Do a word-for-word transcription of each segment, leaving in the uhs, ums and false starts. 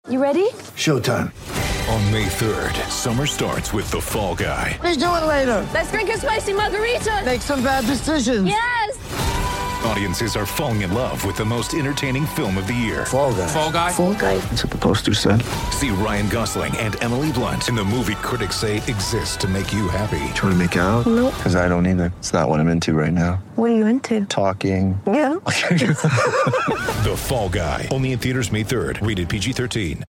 You ready? Showtime. On May third, summer starts with The Fall Guy. Let's do it later. Let's drink a spicy margarita. Make some bad decisions. Yes! Audiences are falling in love with the most entertaining film of the year. Fall Guy. Fall Guy? Fall Guy. That's what the poster said. See Ryan Gosling and Emily Blunt in the movie critics say exists to make you happy. Trying to make it out? Nope. Because I don't either. It's not what I'm into right now. What are you into? Talking. Yeah. The Fall Guy. Only in theaters May third. Rated P G thirteen.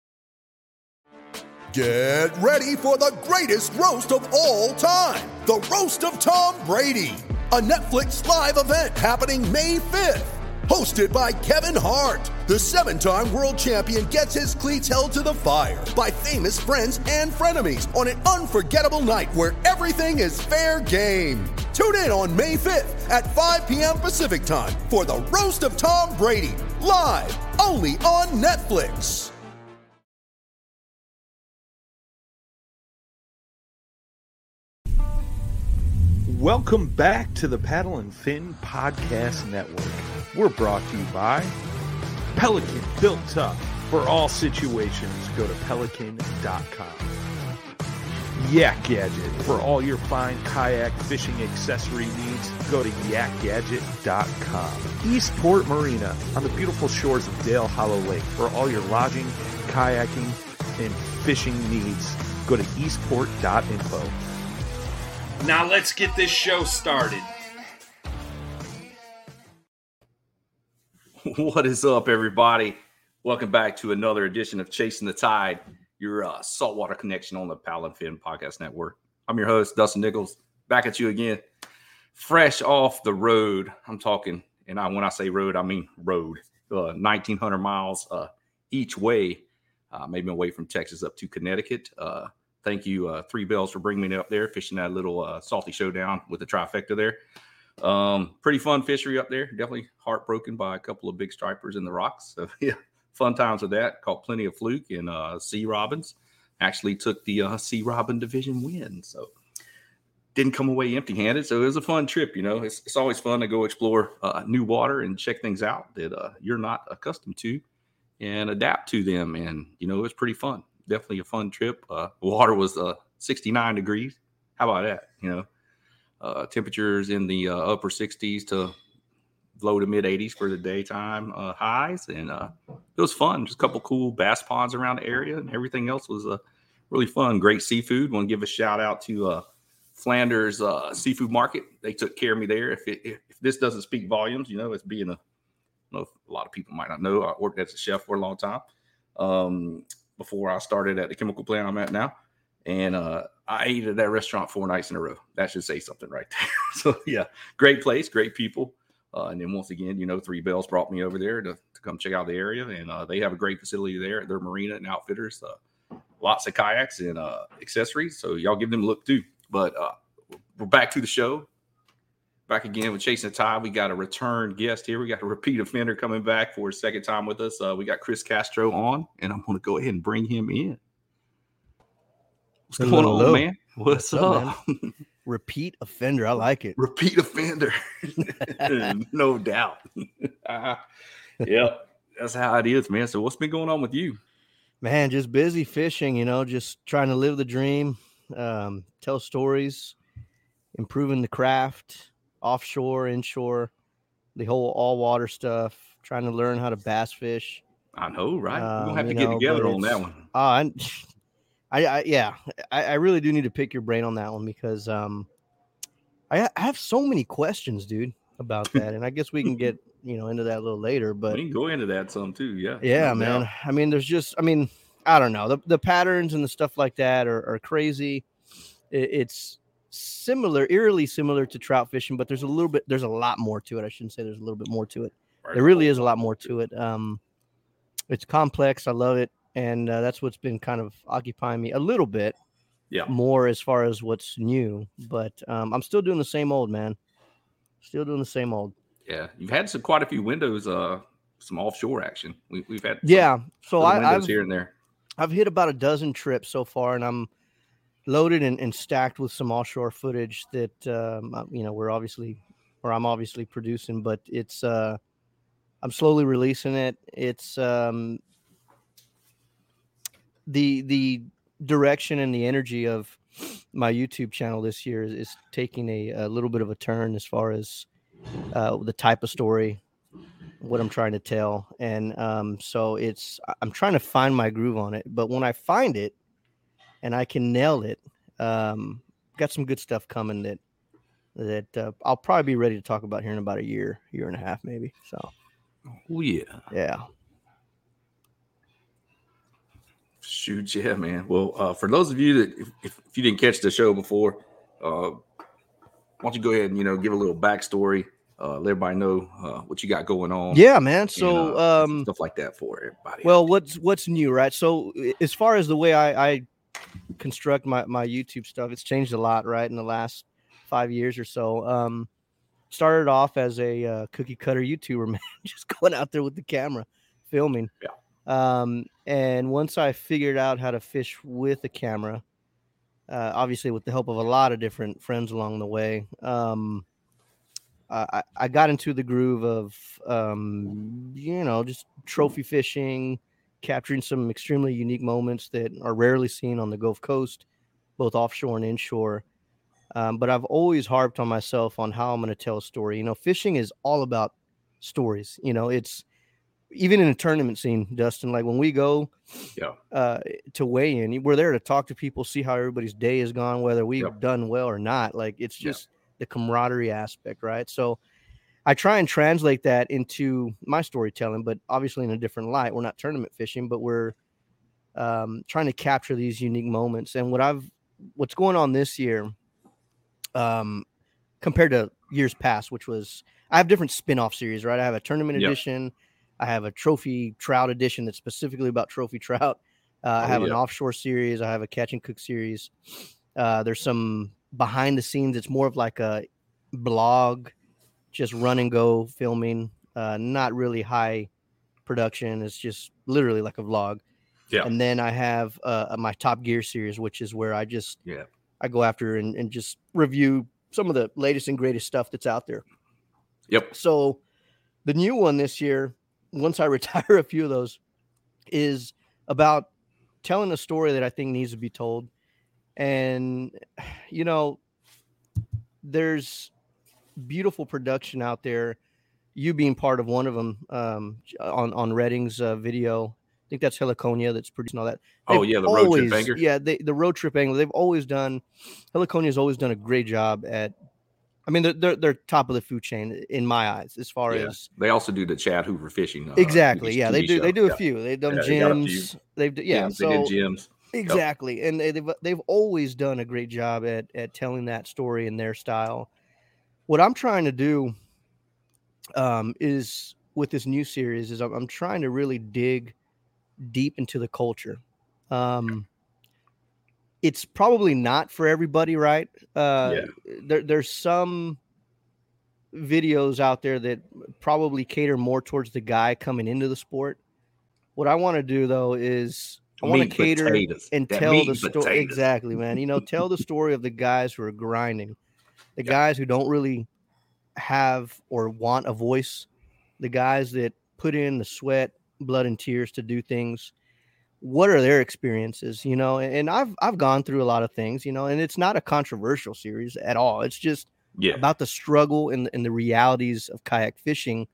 Get ready for the greatest roast of all time. The Roast of Tom Brady. A Netflix live event happening May fifth. Hosted by Kevin Hart. The seven-time world champion gets his cleats held to the fire by famous friends and frenemies on an unforgettable night where everything is fair game. Tune in on May fifth at five p.m. Pacific time for the Roast of Tom Brady. Live only on Netflix. Welcome back to the Paddle and Fin Podcast Network. We're brought to you by Pelican, built tough for all situations. Go to pelican dot com. Yak Gadget, for all your fine kayak fishing accessory needs. Go to yak gadget dot com. Eastport Marina, on the beautiful shores of Dale Hollow Lake. For all your lodging, kayaking, and fishing needs. Go to eastport dot info. Now let's get this show started. What is up, everybody? Welcome back to another edition of Chasing the Tide, your uh, saltwater connection on the Paddle and Fin Podcast Network. I'm your host, Dustin Nichols, back at you again. Fresh off the road. I'm talking, and I, when I say road, I mean road. Uh, nineteen hundred miles uh, each way. Uh, maybe away from Texas up to Connecticut. Uh, Thank you, uh, Three Bells, for bringing me up there, fishing that little uh, salty showdown with the trifecta there. Um, pretty fun fishery up there. Definitely heartbroken by a couple of big stripers in the rocks. So, yeah, fun times with that. Caught plenty of fluke and uh, sea robins. Actually took the uh, sea robin division win. So, didn't come away empty-handed. So, it was a fun trip, you know. It's, it's always fun to go explore uh, new water and check things out that uh, you're not accustomed to and adapt to them. And, you know, it was pretty fun. Definitely a fun trip. Uh, water was uh, sixty-nine degrees. How about that? You know, uh, temperatures in the uh, upper sixties to low to mid eighties for the daytime uh, highs. And uh, it was fun. Just a couple cool bass ponds around the area, and everything else was uh, really fun. Great seafood. Want to give a shout out to uh, Flanders uh, Seafood Market. They took care of me there. If, it, if if this doesn't speak volumes, you know, it's being a, I don't know if a lot of people might not know, I worked as a chef for a long time. Um, before I started at the chemical plant I'm at now. And uh, I ate at that restaurant four nights in a row. That should say something right there. So, yeah, great place, great people. Uh, and then once again, you know, Three Bells brought me over there to, to come check out the area. And uh, they have a great facility there at their marina and outfitters. Uh, lots of kayaks and uh, accessories. So y'all give them a look too. But uh, we're back to the show. Back again with Chasing the Tide. We got a return guest here. We got a repeat offender coming back for a second time with us. Uh, we got Chris Castro on, and I'm going to go ahead and bring him in. What's hello, going on, hello. man? What's, What's up? up man? Repeat offender. I like it. Repeat offender. No doubt. uh, yep. That's how it is, man. So what's been going on with you? Man, just busy fishing, you know, just trying to live the dream, um, tell stories, improving the craft. Offshore, inshore, the whole all water stuff, trying to learn how to bass fish. I know, right? Um, We're going to have to know, get together on that one. Uh, I, I, I yeah, I, I really do need to pick your brain on that one because um, I, I have so many questions, dude, about that. And I guess we can get, you know, into that a little later. But we can go into that some too, yeah. Yeah, no man. doubt. I mean, there's just, I mean, I don't know. The, the patterns and the stuff like that are, are crazy. It, it's similar, eerily similar to trout fishing, but there's a little bit, there's a lot more to it. I shouldn't say there's a little bit more to it. Right. There really is a lot more to it. Um, it's complex. I love it. And uh, that's what's been kind of occupying me a little bit yeah. more as far as what's new. But um, I'm still doing the same old, man. Still doing the same old. Yeah. You've had some quite a few windows, uh, some offshore action. We, we've had some yeah. So I, I've here and there. I've hit about a dozen trips so far, and I'm loaded and, and stacked with some offshore footage that, um, you know, we're obviously, or I'm obviously producing, but it's, uh, I'm slowly releasing it. It's, um, the the direction and the energy of my YouTube channel this year is, is taking a, a little bit of a turn as far as uh, the type of story, what I'm trying to tell. And um, so it's, I'm trying to find my groove on it, but when I find it and I can nail it, um, got some good stuff coming that, that uh, I'll probably be ready to talk about here in about a year, year and a half, maybe. So, oh yeah. Yeah. Shoot, yeah, man. Well, uh, for those of you that, if, if you didn't catch the show before, uh, why don't you go ahead and, you know, give a little backstory, uh, let everybody know uh, what you got going on. Yeah, man. So, and, uh, um, stuff like that for everybody. Well, what's what's new, right? So, as far as the way I, I construct my, my YouTube stuff, it's changed a lot, right, in the last five years or so. Um, started off as a uh, cookie cutter YouTuber, man, just going out there with the camera, filming. Yeah. Um, and once I figured out how to fish with a camera, uh, obviously with the help of a lot of different friends along the way, um, I, I got into the groove of, um, you know, just trophy fishing, capturing some extremely unique moments that are rarely seen on the Gulf Coast, both offshore and inshore. Um, but I've always harped on myself on how I'm going to tell a story. You know, fishing is all about stories. You know, it's, even in a tournament scene, Dustin, like when we go yeah. uh, to weigh in, we're there to talk to people, see how everybody's day has gone, whether we've yep. done well or not. Like it's just yeah. the camaraderie aspect, right? So I try and translate that into my storytelling, but obviously in a different light. We're not tournament fishing, but we're um, trying to capture these unique moments. And what I've, what's going on this year, um, compared to years past, which was, I have different spin-off series, right? I have a tournament yep. edition. I have a trophy trout edition that's specifically about trophy trout. Uh, I have oh, yeah. an offshore series. I have a catch and cook series. Uh, there's some behind the scenes. It's more of like a blog, just run and go filming, uh, not really high production. It's just literally like a vlog. Yeah. And then I have uh, my Top Gear series, which is where I just, yeah, I go after and, and just review some of the latest and greatest stuff that's out there. Yep. So the new one this year, once I retire a few of those, is about telling a story that I think needs to be told. And, you know, there's beautiful production out there. You being part of one of them um, on, on Redding's uh, video. I think that's Heliconia that's producing all that. They've oh, yeah, the always, road trip angler. Yeah, they, the road trip angler. They've always done, Heliconia has always done a great job at, I mean, they're, they're they're top of the food chain in my eyes, as far yeah. as they also do the Chad Hoover fishing. Uh, exactly, yeah, they do. Show. They do a yeah. few. They've done yeah, gyms. They they've yeah, gyms, so they did gyms. Exactly, yep. and they, they've they've always done a great job at at telling that story in their style. What I'm trying to do, um, is with this new series is I'm, I'm trying to really dig deep into the culture. Um, it's probably not for everybody, right? Uh, yeah. there, there's some videos out there that probably cater more towards the guy coming into the sport. What I want to do though is I want to cater potatoes. and that tell the story. Potatoes. Exactly, man. You know, tell the story of the guys who are grinding, the yeah. guys who don't really have or want a voice, the guys that put in the sweat, blood, and tears to do things. What are their experiences, you know? And I've I've gone through a lot of things, you know, and it's not a controversial series at all. It's just yeah. about the struggle and, and the realities of kayak fishing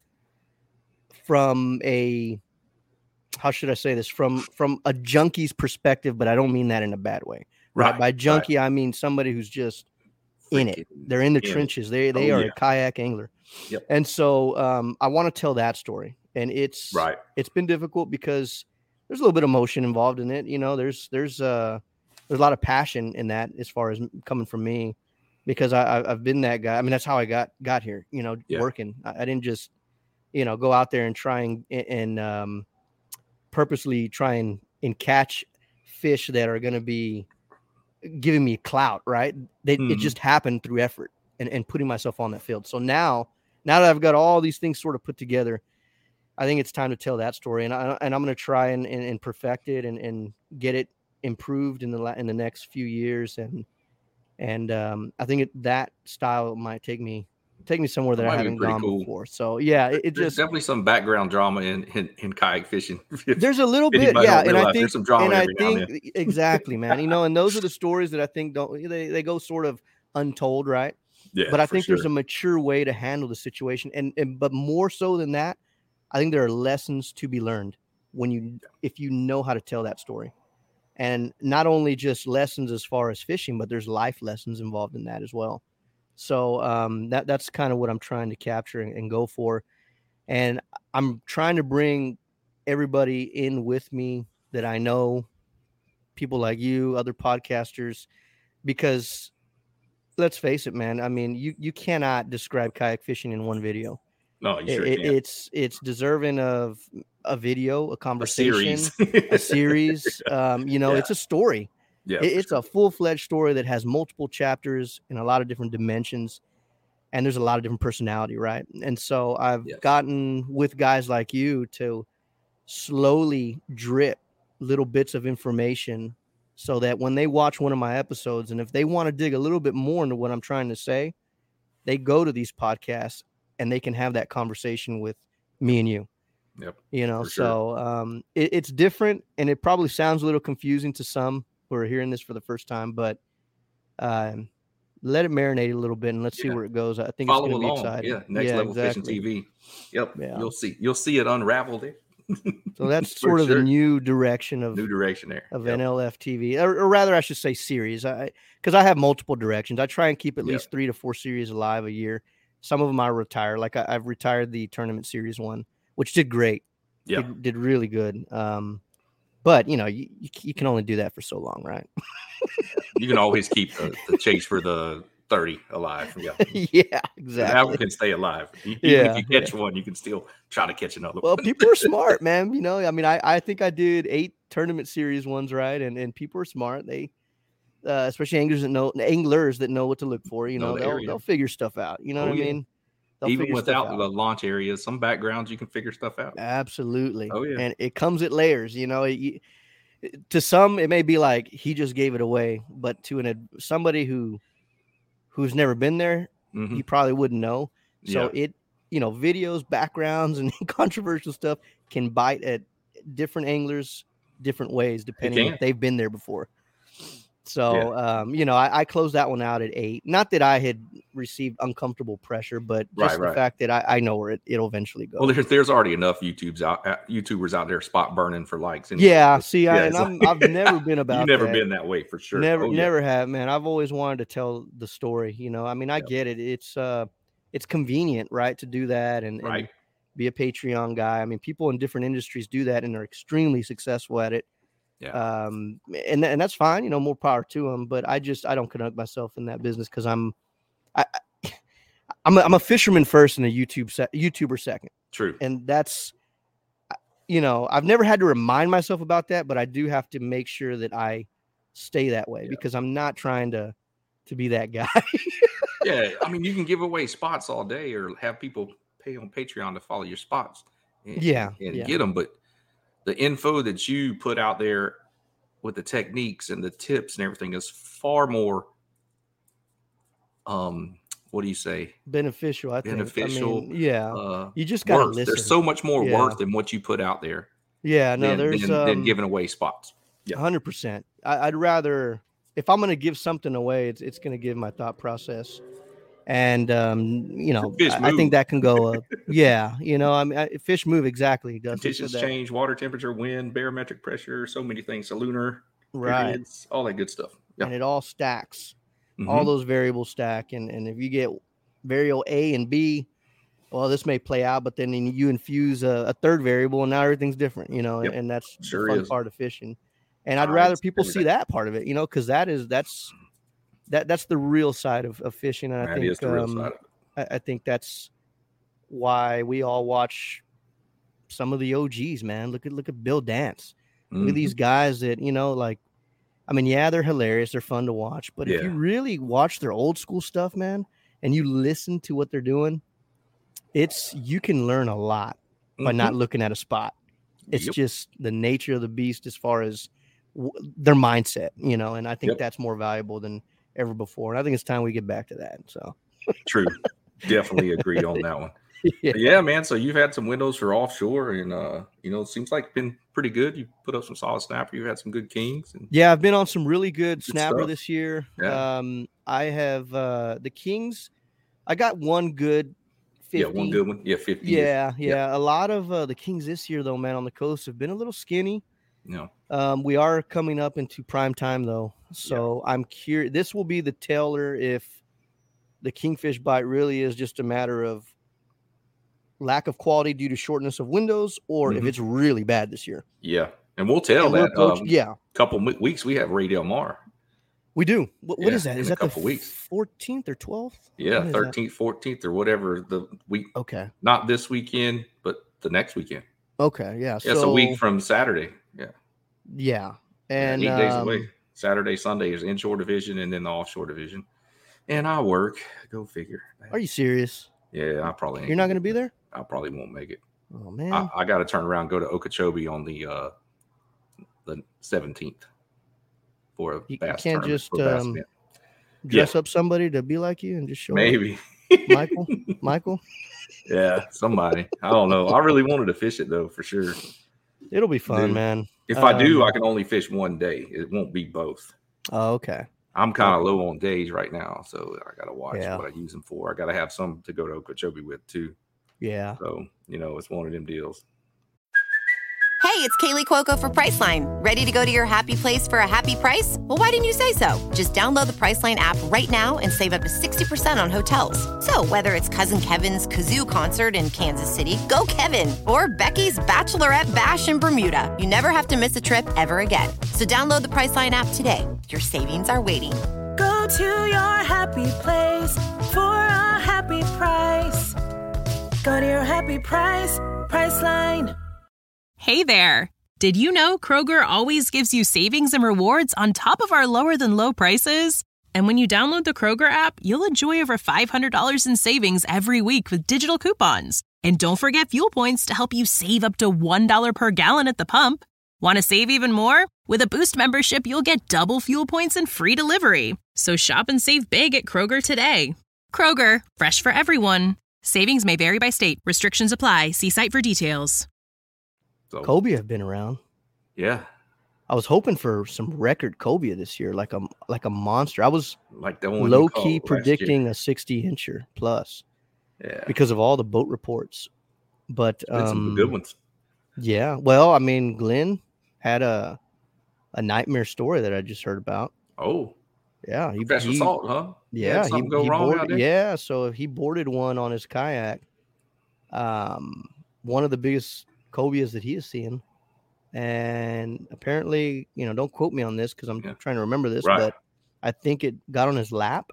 from a, how should I say this? From from a junkie's perspective, but I don't mean that in a bad way. Right. right? By junkie, right. I mean somebody who's just Freaking in it. They're in the yeah. trenches. They they oh, are yeah. a kayak angler. Yep. And so um, I want to tell that story. And it's right. it's been difficult because there's a little bit of emotion involved in it. You know, there's there's uh there's a lot of passion in that as far as coming from me, because I I've been that guy. I mean, that's how I got got here. You know, yeah. working. I, I didn't just you know go out there and try and and um, purposely try and, and catch fish that are going to be giving me clout. Right? They, mm-hmm. It just happened through effort and, and putting myself on that field. So now now that I've got all these things sort of put together, I think it's time to tell that story, and I and I'm going to try and, and, and perfect it and, and get it improved in the in the next few years, and and um, I think it, that style might take me take me somewhere that, That I might be haven't pretty gone cool. before. So yeah, it, it There's just definitely some background drama in in, in kayak fishing. there's a little bit, Anybody yeah, don't and I realize think there's some drama and I every now and think exactly, man. You know, and those are the stories that I think don't they they go sort of untold, right? Yeah, but I for think there's sure. a mature way to handle the situation, and, and but more so than that, I think there are lessons to be learned when you if you know how to tell that story, and not only just lessons as far as fishing, but there's life lessons involved in that as well. So um, that that's kind of what I'm trying to capture and, and go for, and I'm trying to bring everybody in with me that I know, people like you, other podcasters, because let's face it, man. I mean, you, you cannot describe kayak fishing in one video. No, you sure it, can't. It's it's deserving of a video, a conversation, a series. a series. Um, you know, Yeah. it's a story. Yeah, It, for it's sure. a full fledged story that has multiple chapters in a lot of different dimensions, and there's a lot of different personality, right? And so I've Yes. gotten with guys like you to slowly drip little bits of information so that when they watch one of my episodes, and if they want to dig a little bit more into what I'm trying to say, they go to these podcasts and they can have that conversation with me and you. Yep. You know, for sure. so um, it, it's different, and it probably sounds a little confusing to some who are hearing this for the first time, but um, let it marinate a little bit and let's see Yeah. where it goes. I think Follow it's going to be along. exciting. Yeah, next Yeah, level exactly. fishing T V. Yep. Yeah. You'll see. You'll see it unravel there. So that's For sort of sure. the new direction of New direction there. of Yep. N L F T V, or, or rather, I should say series. I because I have multiple directions. I try and keep at Yep. least three to four series alive a year. Some of them I retire. Like I, I've retired the tournament series one, which did great. Yeah. Did, did really good. Um, but you know, you, you you can only do that for so long, right? You can always keep the, the chase for the thirty alive. Yeah. Yeah, That exactly. one can stay alive. Even Yeah, if you catch one, you can still try to catch another Well, one. people are smart, man. You know, I mean, I, I think I did eight tournament series ones, right? And and people are smart. They, uh, especially anglers that know anglers that know what to look for. You Know know, the they'll area. they'll figure stuff out. You know Oh, what I yeah. mean? They'll Even figure stuff without out. the launch areas, some backgrounds you can figure stuff out. Absolutely. Oh, yeah. And it comes at layers. You know, it, it- to some it may be like he just gave it away, but to an ad- somebody who who's never been there, Mhm. you probably wouldn't know. So Yeah. it, you know, videos, backgrounds, and controversial stuff can bite at different anglers different ways depending can. if they've been there before. So, um, you know, I, I closed that one out at eight. Not that I had received uncomfortable pressure, but just Right, the right. fact that I, I know where it, it'll eventually go. Well, there's there's already enough YouTubes out uh, YouTubers out there spot burning for likes. And yeah, see, I, Yeah, and it's I'm, I've never been about You've never that. been that way for sure. Never, Oh, yeah. never have, man. I've always wanted to tell the story. You know, I mean, I Yep. get it. It's uh, it's convenient, right, to do that and, and Right. be a Patreon guy. I mean, people in different industries do that and are extremely successful at it. Yeah. Um, and and that's fine. You know, more power to them. But I just I don't conduct myself in that business because I'm, I, I- I'm a, I'm a fisherman first and a YouTube se- YouTuber second, True. and that's, you know, I've never had to remind myself about that, but I do have to make sure that I stay that way Yeah. because I'm not trying to to be that guy. Yeah. I mean, you can give away spots all day or have people pay on Patreon to follow your spots. And, Yeah, And yeah. get them. But the info that you put out there with the techniques and the tips and everything is far more, um, what do you say? Beneficial, I think. Beneficial. I mean, yeah, Uh, you just gotta worth. listen. There's so much more Yeah. worth than what you put out there yeah, no, than, there's than, than um, giving away spots. Yeah. one hundred percent. I, I'd rather, if I'm going to give something away, it's, it's going to give my thought process. And, um, you know, Fish I, I move. think that can go, uh, yeah, you know, I mean, I, fish move exactly. Dustin said Conditions that. change, water temperature, wind, barometric pressure, so many things. So lunar Right. periods, all that good stuff. Yeah. And it all stacks. All Mhm. those variables stack. And, and if you get variable A and B, well, this may play out, but then you infuse a, a third variable and now everything's different, you know, Yep. and, and that's Sure the fun is. part of fishing. And I'd Tides, rather people see everything. that part of it, you know, because that is that's that that's the real side of, of fishing. And I That think is the real um, side of it. I, I think that's why we all watch some of the O Gs, man. Look at look at Bill Dance. Look at Mhm. these guys that, you know, like, I mean, yeah, they're hilarious, they're fun to watch, but if Yeah. you really watch their old school stuff, man, and you listen to what they're doing, it's you can learn a lot by not Mhm. looking at a spot. It's Yep. just the nature of the beast as far as w- their mindset, you know, and I think Yep. that's more valuable than ever before. And I think it's time we get back to that. So True. definitely agree on that one. Yeah. But yeah, man. So you've had some windows for offshore, and uh, you know, it seems like it's been pretty good. You put up some solid snapper. You've had some good kings. And Yeah, I've been on some really good, Good snapper stuff. this year. Yeah. Um, I have uh, the Kings. I got one good fifty. yeah, one good one. Yeah, fifty. Yeah, Yeah. yeah. A lot of uh, the Kings this year, though, man, on the coast have been a little skinny. You know, Um, we are coming up into prime time, though. So I'm curious. This will be the teller if the kingfish bite really is just a matter of lack of quality due to shortness of windows, or if Mhm. it's really bad this year. yeah, and we'll tell And we're that. approach- Um, yeah, couple m- weeks we have Ray Del Mar. we do. What, what Yeah, is that? in Is a that the couple weeks. fourteenth or twelfth? Yeah, What is that? thirteenth, fourteenth, or whatever the week. Okay. Not this weekend, but the next weekend. Okay. Yeah. Yeah, it's so, a week from Saturday. Yeah, Yeah. Yeah, And eight days um, away. Saturday, Sunday is inshore division, and then the offshore division. And I work. Go figure. Are you serious? Yeah, I probably. You're not going to be there? I probably won't make it. Oh man. I, I got to turn around, and go to Okeechobee on the uh the seventeenth for a You- you bass can't tournament, just, for bass um, event. Dress up somebody to be like you and just show up. Maybe. Michael. Michael. Yeah, somebody. I don't know. I really wanted to fish it though, for sure. It'll be fun, Dude. man. If I do, Um, I can only fish one day. It won't be both. Oh, okay. I'm kind of low on days right now, so I gotta watch Yeah. what I use them for. I gotta have some to go to Okeechobee with too. Yeah. So you know, it's one of them deals. Hey, it's Kaylee Cuoco for Priceline. Ready to go to your happy place for a happy price? Well, why didn't you say so? Just download the Priceline app right now and save up to sixty percent on hotels. So whether it's Cousin Kevin's Kazoo concert in Kansas City, go Kevin, or Becky's Bachelorette Bash in Bermuda, you never have to miss a trip ever again. So download the Priceline app today. Your savings are waiting. Go to your happy place for a happy price. Go to your happy price, Priceline. Hey there! Did you know Kroger always gives you savings and rewards on top of our lower than low prices? And when you download the Kroger app, you'll enjoy over five hundred dollars in savings every week with digital coupons. And don't forget fuel points to help you save up to one dollar per gallon at the pump. Want to save even more? With a Boost membership, you'll get double fuel points and free delivery. So shop and save big at Kroger today. Kroger, fresh for everyone. Savings may vary by state. Restrictions apply. See site for details. So Cobia have been around. yeah, I was hoping for some record cobia this year, like a like a monster. I was like that one. you low called key last year. predicting a sixty incher plus Yeah, because of all the boat reports. But been some um, good ones. yeah, well, I mean, Glenn had a a nightmare story that I just heard about. Oh, Yeah, he, professional he salt, huh? yeah Had he, something go he wrong out boarded, there? yeah. So if he boarded one on his kayak, um, one of the biggest cobias that he is seeing. And apparently, you know, don't quote me on this because I'm Yeah. trying to remember this, Right. but I think it got on his lap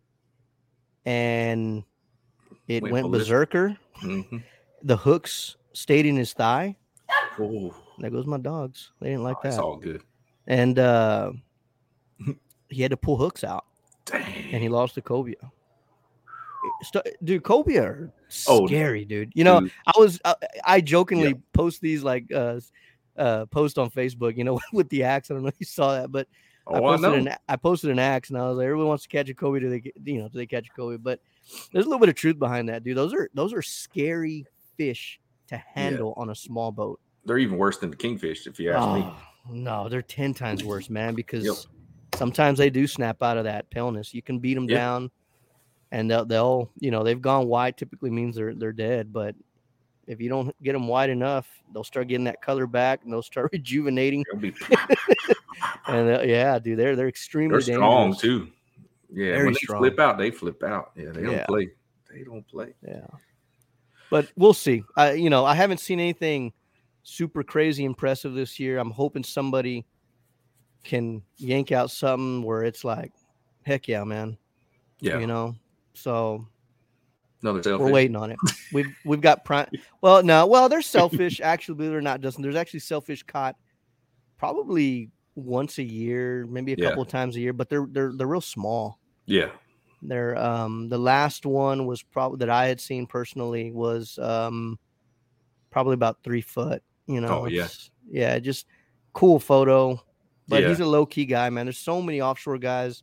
and it Went went, ballistic. berserker. Mm-hmm. The hooks stayed in his thigh. Oh, There goes my dogs. They didn't like it's that. all good. And uh, he had to pull hooks out Dang. and he lost the cobia. St- Dude, cobia are Oh, scary, dude. You know, dude. I was I, I jokingly Yeah. post these like uh uh post on Facebook, you know, with the axe. I don't know if you saw that, but I Oh, I posted know. an I posted an axe and I was like, everyone wants to catch a cobia, do they get, you know, do they catch a cobia? But there's a little bit of truth behind that, dude. Those are those are scary fish to handle on a small boat. They're even worse than the kingfish, if you ask me. Oh, no, they're ten times worse, man, because Yep. sometimes they do snap out of that paleness. You can beat them Yeah. down and they'll, they'll, you know, they've gone white typically means they're they're dead. But if you don't get them white enough, they'll start getting that color back and they'll start rejuvenating. They'll be, And uh, yeah, dude, they're they're extremely they're strong dangerous. too. Yeah, Very when they strong. flip out, they flip out. Yeah, they don't Yeah. play. They don't play. Yeah, but we'll see. I, you know, I haven't seen anything super crazy impressive this year. I'm hoping somebody can yank out something where it's like, heck yeah, man. Yeah, You know, so another selfish. we're waiting on it. We've we've got prime. Well, no, well, there's selfish. Actually, believe it or not, Dustin, there's actually selfish caught probably once a year, maybe a Yeah. couple of times a year, but they're they're they're real small. Yeah, They're um the last one was probably that I had seen personally was um probably about three foot. You know, Oh, yeah. it's- yeah, just cool photo. But Yeah. he's a low key guy, man. There's so many offshore guys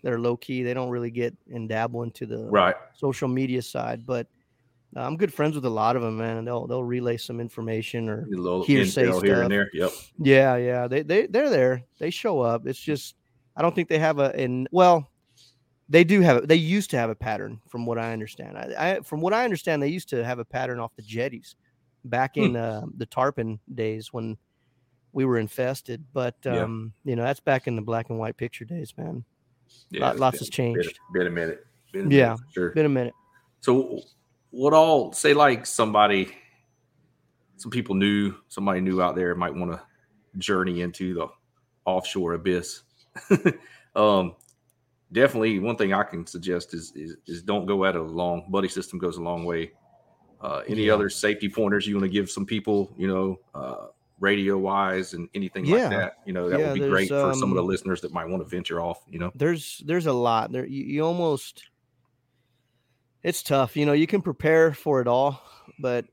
they're low key. They don't really get and dabble into the right social media side, but uh, I'm good friends with a lot of them, man. And they'll they'll relay some information or hearsay stuff here and there. Yep. Yeah, yeah. They they they're there. They show up. It's just I don't think they have a and well, they do have it. They used to have a pattern, from what I understand. I, I from what I understand, they used to have a pattern off the jetties back in hmm. uh, the tarpon days when we were infested. But um, yeah. you know, that's back in the black and white picture days, man. Yeah, Lot, lots been, has changed. Been, been a minute. Been a yeah, minute, sure. Been a minute. So, what all say like somebody, some people knew, somebody new out there might want to journey into the offshore abyss. um, definitely, one thing I can suggest is, is is don't go at it alone. Buddy system goes a long way. Uh, any yeah. other safety pointers you want to give some people? You know, uh, radio wise and anything yeah. like that. You know, that yeah, would be great for um, some of the listeners that might want to venture off. You know, there's there's a lot there. You, you almost. It's tough. You know, you can prepare for it all, but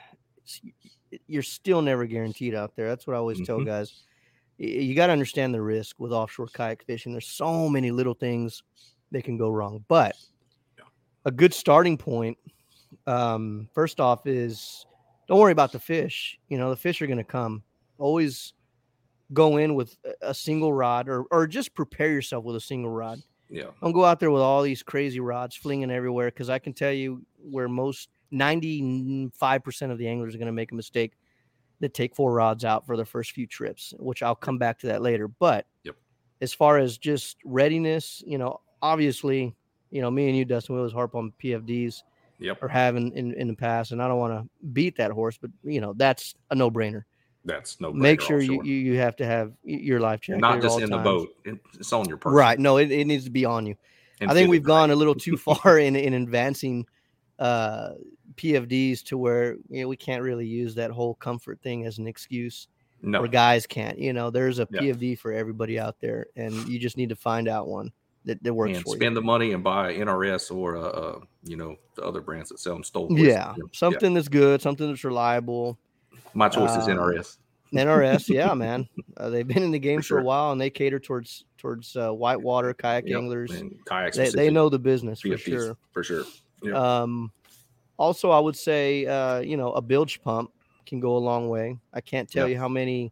you're still never guaranteed out there. That's what I always mm-hmm. tell guys. You got to understand the risk with offshore kayak fishing. There's so many little things that can go wrong. But yeah. a good starting point, um, first off, is don't worry about the fish. You know, the fish are going to come. Always go in with a single rod or or just prepare yourself with a single rod. Yeah. Don't go out there with all these crazy rods flinging everywhere, because I can tell you where most ninety-five percent of the anglers are going to make a mistake that take four rods out for their first few trips, which I'll come back to that later. But yep. as far as just readiness, you know, obviously, you know, me and you, Dustin, we always harp on P F Ds yep. or having in, in the past, and I don't want to beat that horse, but, you know, that's a no-brainer. That's no. Make sure you, you you have to have your life jacket. Not just in times. the boat; it's on your person. Right? No, it, it needs to be on you. And I think we've gone a little too far in in advancing uh, P F Ds to where you know we can't really use that whole comfort thing as an excuse. No, or guys can't. You know, there's a yeah. P F D for everybody out there, and you just need to find out one that, that works and for you. Spend the money and buy N R S or uh, uh you know the other brands that sell them stole. Yeah, you know, something yeah. that's good, something that's reliable. My choice uh, is N R S. N R S, yeah, man. Uh, they've been in the game for, for sure. a while, and they cater towards towards uh, whitewater kayak yep. anglers. And kayak they, they know the business for sure. For sure. Yep. Um, also, I would say, uh, you know, a bilge pump can go a long way. I can't tell yep. you how many.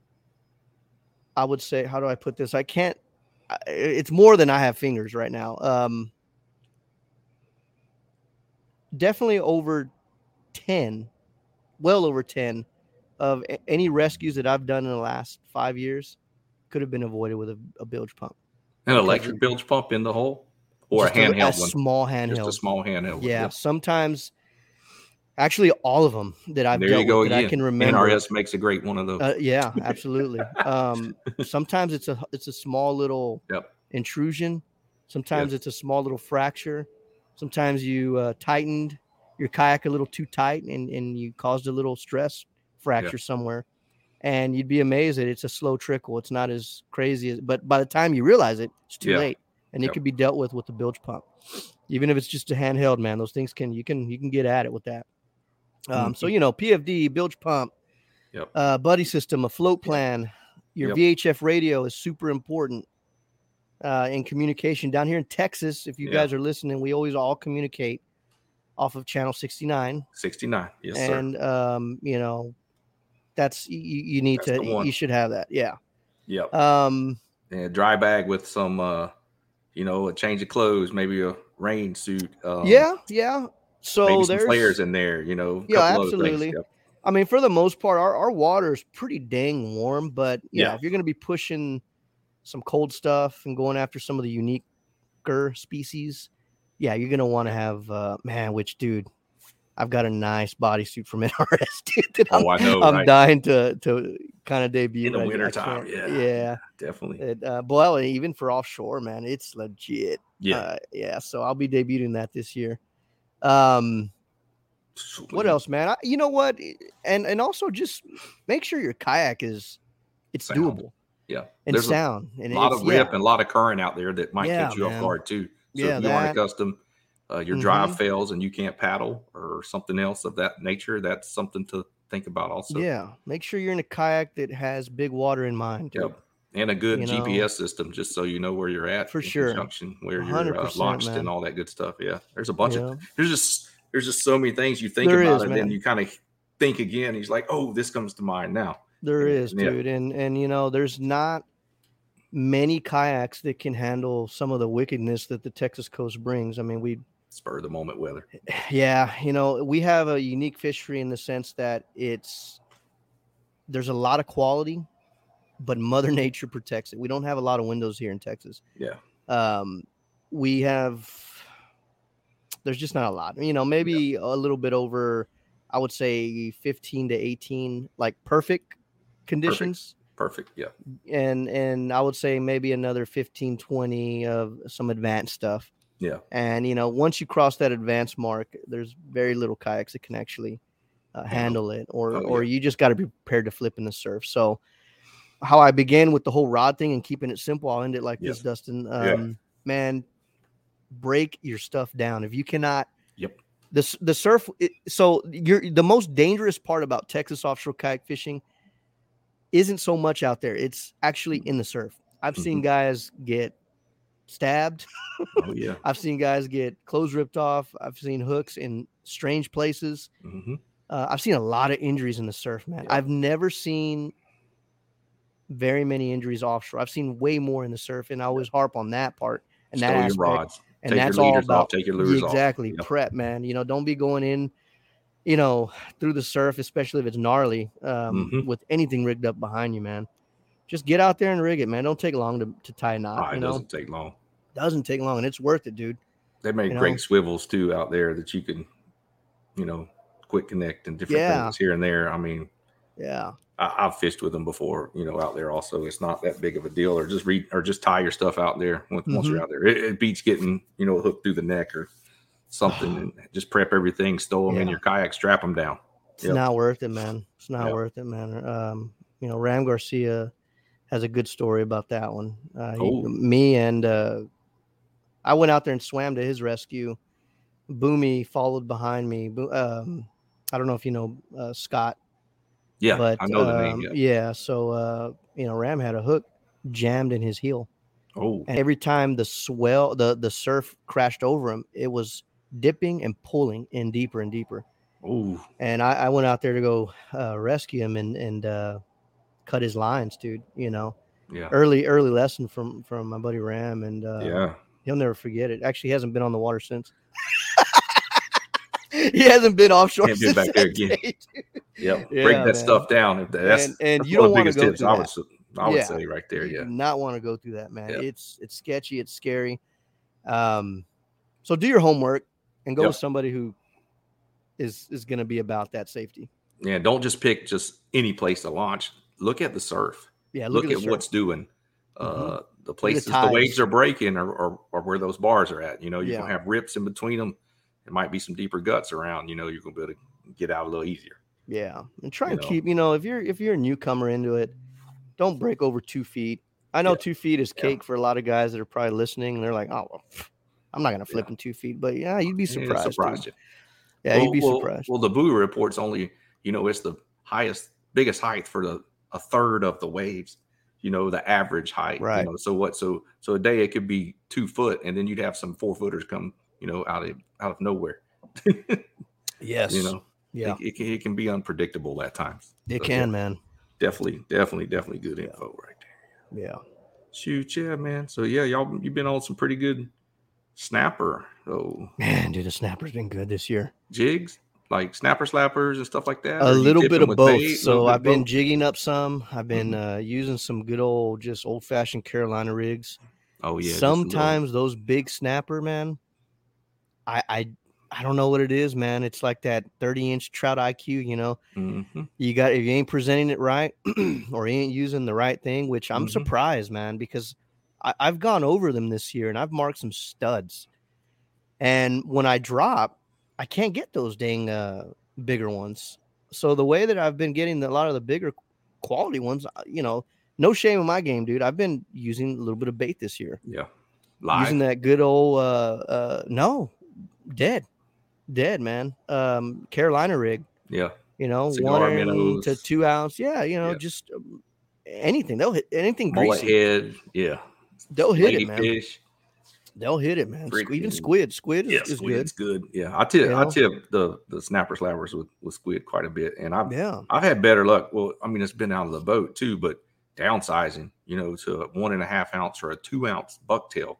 I would say, how do I put this? I can't. It's more than I have fingers right now. Um, definitely over ten, well over ten. Of any rescues that I've done in the last five years could have been avoided with a, a bilge pump. An electric bilge pump in the hole, or a handheld a, a one? Small handheld. Just a small handheld. Yeah, one. Sometimes, actually, all of them that I've there dealt you go with again. that I can remember. N R S makes a great one of those. Uh, yeah, absolutely. um, sometimes it's a it's a small little yep. intrusion. Sometimes yep. it's a small little fracture. Sometimes you uh, tightened your kayak a little too tight, and and you caused a little stress fracture yeah. somewhere, and you'd be amazed that it's a slow trickle. It's not as crazy as, but by the time you realize it, it's too yeah. late, and it yep. could be dealt with with the bilge pump. Even if it's just a handheld, man, those things can you can you can get at it with that. Um, mm-hmm. So you know, P F D, bilge pump, yep. uh, buddy system, a float plan, your yep. V H F radio is super important uh, in communication. Down here in Texas, if you yeah. guys are listening, we always all communicate off of channel sixty-nine. sixty-nine, yes, and, sir. And um, you know. That's you, you need That's to you should have that. Yeah. Yep. Um and a dry bag with some uh you know, a change of clothes, maybe a rain suit. Um, yeah, yeah. So maybe there's some flares in there, you know. Yeah, absolutely. Yep. I mean, for the most part, our, our water is pretty dang warm, but yeah, yeah. if you're gonna be pushing some cold stuff and going after some of the uniquer species, yeah, you're gonna want to have uh man, which dude. I've got a nice bodysuit from N R S, dude. That oh, I'm, I know. I'm right? dying to to kind of debut in the right wintertime. Yeah, yeah, definitely. It, uh, well, even for offshore, man, it's legit. Yeah, uh, yeah. So I'll be debuting that this year. Um, Sweet. What else, man? I, you know what? And and also just make sure your kayak is it's sound. doable. Yeah, and there's sound. A and lot of rip yeah. and a lot of current out there that might yeah, catch you man. off guard too. So yeah, if you that, aren't accustomed. Uh, your mm-hmm. drive fails and you can't paddle or something else of that nature, that's something to think about also. Yeah. Make sure you're in a kayak that has big water in mind. Yep. And a good you G know? P S system, just so you know where you're at. For in sure. conjunction, where you're uh, one hundred percent, launched man. and all that good stuff. Yeah, there's a bunch Yeah. of there's just there's just so many things you think There about, is, and man. then you kind of think again. He's like, oh, this comes to mind now. There is, Yeah. dude, and and you know, there's not many kayaks that can handle some of the wickedness that the Texas coast brings. I mean, we Spur of the moment weather. yeah, you know, we have a unique fishery in the sense that it's there's a lot of quality, but Mother Nature protects it. We don't have a lot of windows here in Texas. Yeah. Um, we have there's just not a lot. You know, maybe Yeah. a little bit over, I would say fifteen to eighteen, like perfect conditions. Perfect. Yeah. And and I would say maybe another fifteen, twenty of some advanced stuff. Yeah. And you know, once you cross that advanced mark, there's very little kayaks that can actually uh, handle it, or Oh, or yeah. you just got to be prepared to flip in the surf. So, how I began with the whole rod thing and keeping it simple, I'll end it like this, Yep. Dustin. Yeah. Um, Man, break your stuff down. If you cannot, Yep. the s- the surf. It, so you're the most dangerous part about Texas offshore kayak fishing isn't so much out there. It's actually in the surf. I've seen Mhm. guys get stabbed. Oh yeah. I've seen guys get clothes ripped off. I've seen hooks in strange places. hmm Uh, I've seen a lot of injuries in the surf, man. Yeah. I've never seen very many injuries offshore. I've seen way more in the surf, and I always harp on that part and Stow that your aspect. rods. And Take that's your all leaders about off. Take your lures off. exactly Yep. prep, man. You know, don't be going in, you know, through the surf, especially if it's gnarly, um, Mhm. with anything rigged up behind you, man. Just get out there and rig it, man. Don't take long to, to tie a knot. Ah, you it know, doesn't take long. doesn't take long, and it's worth it, dude. They make You great know? swivels too out there that you can, you know, quick connect and different Yeah. things here and there. I mean, Yeah, I, I've fished with them before, you know, out there also. It's not that big of a deal, or just read or just tie your stuff out there once, once Mm-hmm. you're out there. It, it beats getting, you know, hooked through the neck or something, and just prep everything, stow them in Yeah. your kayak, strap them down. it's Yep. not worth it, man. It's not Yep. worth it, man. Um, you know, Ram Garcia has a good story about that one. Uh, he, Oh. me and uh, I went out there and swam to his rescue. Boomy followed behind me. Bo- Um, I don't know if you know uh, Scott. Yeah, But I know the um, name. Yeah. yeah, so uh, you know, Ram had a hook jammed in his heel, Oh, and every time the swell, the the surf crashed over him, it was dipping and pulling in deeper and deeper. oh, And I, I went out there to go uh, rescue him and and uh, cut his lines, dude. You know, yeah, early early lesson from from my buddy Ram, and uh, yeah. he'll never forget it. Actually, he hasn't been on the water since. He hasn't been offshore Can't be since back there that again. day, dude. Yep. Yeah, Break that man. stuff down. If that- That's, And- and that's you one don't of the wanna biggest go tips through I that. would, s- I would Yeah. say right there. You Yeah. do not want to go through that, man. Yeah. It's it's sketchy, it's scary. Um, so do your homework and go Yep. with somebody who is is going to be about that safety. Yeah. Don't just pick just any place to launch. Look at the surf. Yeah, Look, look, at, at, the what's surf. doing. Uh, Mhm. the places the, tides. waves are breaking or, or, or where those bars are at. You know, you're Yeah. gonna have rips in between them. There might be some deeper guts around. You know, you're gonna be able to get out a little easier. Yeah, and try You and know. keep. You know, if you're if you're a newcomer into it, don't break over two feet. I know Yeah. two feet is Yeah. cake for a lot of guys that are probably listening. And they're like, oh, well, pff, I'm not going to flip Yeah. in two feet. But yeah, you'd be Yeah, surprised. dude. surprised you. Yeah, well, you'd be well, surprised. Well, the buoy report's only, you know, it's the highest, biggest height for the a third of the waves. You know, the average height. Right. You know, so what? So so a day it could be two foot, and then you'd have some four footers come, you know, out of out of nowhere. Yes. You know, Yeah, it, it, can, it can be unpredictable at times. it So, can, yeah, man. definitely, definitely, definitely good info right there. Yeah. Shoot, yeah, man. So yeah, y'all, you've been on some pretty good snapper, so Man, dude, the snapper's been good this year. jigs, like snapper slappers and stuff like that. A Or you little dip bit them of with both. bait, a So little bit I've of been both? jigging up some. I've been uh, using some good old, just old fashioned Carolina rigs. Oh yeah. just a little- Sometimes those big snapper, man, I, I I don't know what it is, man. It's like that thirty inch trout I Q, you know. Mhm. You got if you ain't presenting it right or you ain't using the right thing, which I'm Mhm. surprised, man, because I, I've gone over them this year and I've marked some studs. And when I drop, I can't get those dang uh, bigger ones. So the way that I've been getting a lot of the bigger quality ones, uh, you know, no shame in my game, dude. I've been using a little bit of bait this year. Yeah. Live. Using that good old uh uh no, dead. Dead, man. Um Carolina rig, Yeah. you know, Cigar one minnows. to two ounce. Yeah, you know, Yeah. just um, anything. They'll hit anything mullet greasy. head. Yeah, they'll hit it, man. Fish. They'll hit it, man. Freaking, Even squid, squid is, yeah, is squid's good. good. Yeah, I tip, You I know? tip the the snapper slappers with, with squid quite a bit, and I've Yeah. I've had better luck. Well, I mean, it's been out of the boat too, but downsizing, you know, to a one and a half ounce or a two ounce bucktail.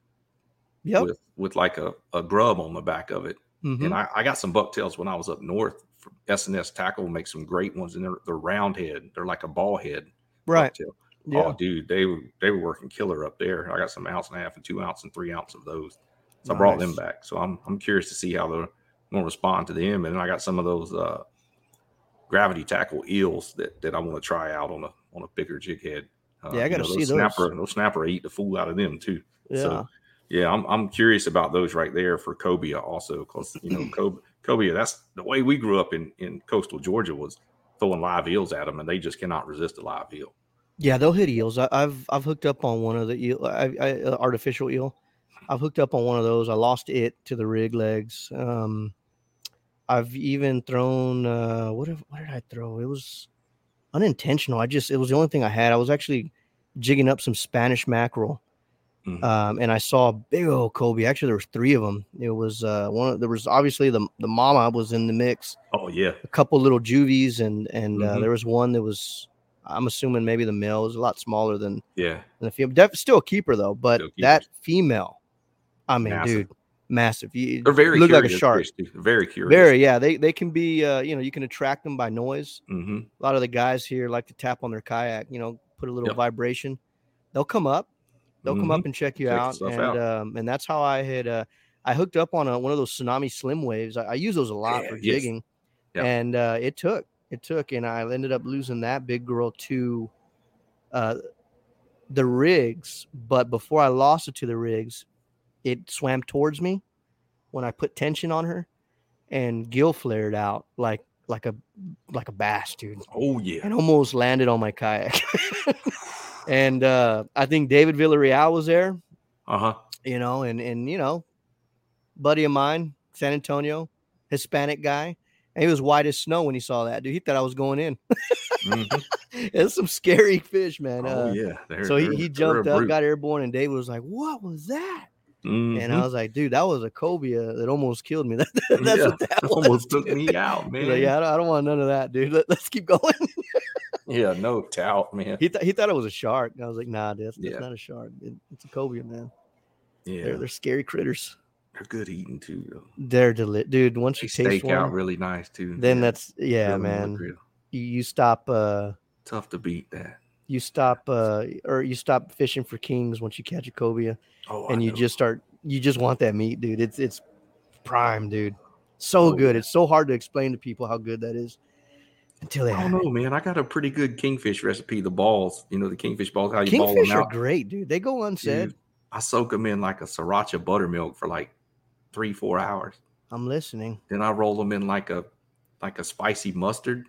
Yep. With with like a, a grub on the back of it. Mhm. And I, I got some bucktails when I was up north. S and S Tackle makes some great ones, and they're, they're round head. They're like a ball head. Right. Bucktail. Yeah. Oh, dude, they were they were working killer up there. I got some ounce and a half and two ounce and three ounce of those. So I brought them Nice. back. So I'm I'm curious to see how they're going to respond to them. And then I got some of those uh, gravity tackle eels that, that I want to try out on a on a bigger jig head. Uh, Yeah, I you gotta know, see those those. snapper. Those snapper eat the fool out of them too. Yeah. So yeah, I'm I'm curious about those right there for cobia also, because you know cob- cobia. That's the way we grew up in in coastal Georgia, was throwing live eels at them, and they just cannot resist a live eel. Yeah, they'll hit eels. I, I've I've hooked up on one of the eel, I, I, uh, artificial eel. I've hooked up on one of those. I lost it to the rig legs. Um, I've even thrown. Uh, what if, what did I throw? It was unintentional. I just it was the only thing I had. I was actually jigging up some Spanish mackerel. Mm-hmm. Um, and I saw a big old cobia. Actually, there was three of them. It was uh, one. There was obviously the the mama was in the mix. Oh yeah, a couple little juvies, and and Mhm. uh, there was one that was. I'm assuming maybe the male is a lot smaller than yeah. than the female. Def, still a keeper though, but Still keepers. that female, I mean, Massive. dude, massive. You They're very look like a curious shark. fish, too. Very curious. Very, yeah. They they can be. Uh, you know, you can attract them by noise. Mm-hmm. A lot of the guys here like to tap on their kayak. You know, put a little Yep. vibration. They'll come up. They'll come Mhm. up and check you Check out, stuff and out. um, and that's how I had. Uh, I hooked up on a, one of those Tsunami Slim Waves. I, I use those a lot Yeah, for yes. jigging, Yep. and uh, it took it took, and I ended up losing that big girl to uh, the rigs. But before I lost it to the rigs, it swam towards me when I put tension on her, and gill flared out like like a like a bass, dude. Oh yeah, and almost landed on my kayak. And uh, I think David Villarreal was there, Uh huh. you know, and and you know, buddy of mine, San Antonio, Hispanic guy, and he was white as snow when he saw that, dude. He thought I was going in. Mhm. It's some scary fish, man. Oh uh, yeah. They're- so he, they're- he they're jumped a up, brute. got airborne, and David was like, "What was that?" And I Mhm. was like, "Dude, that was a cobia that almost killed me." That, that's Yeah, what that was. almost took dude. me out, He's man. like, yeah, I don't, I don't want none of that, dude. Let, let's keep going. Yeah, no doubt, man. He thought he thought it was a shark. And I was like, nah, dude, that's, that's Yeah. not a shark. It, it's a cobia, man. Yeah, They're, they're scary critters. they're good eating too, though. They're deli- dude. Once They you taste steak one, out really nice too. then Yeah, that's yeah, grilling on the man. grill. You, you stop uh Tough to beat that. you stop uh or you stop fishing for kings once you catch a cobia, Oh, I and you know. just start you just want that meat, dude. It's it's prime, dude. So Oh, good. yeah. It's so hard to explain to people how good that is until they I have don't it. know, man. I got a pretty good kingfish recipe. The balls, you know, the kingfish balls. How you ball Kingfish them are out? great, dude. They go unsaid. Dude, I soak them in like a sriracha buttermilk for like three, four hours. I'm listening. Then I roll them in like a like a spicy mustard,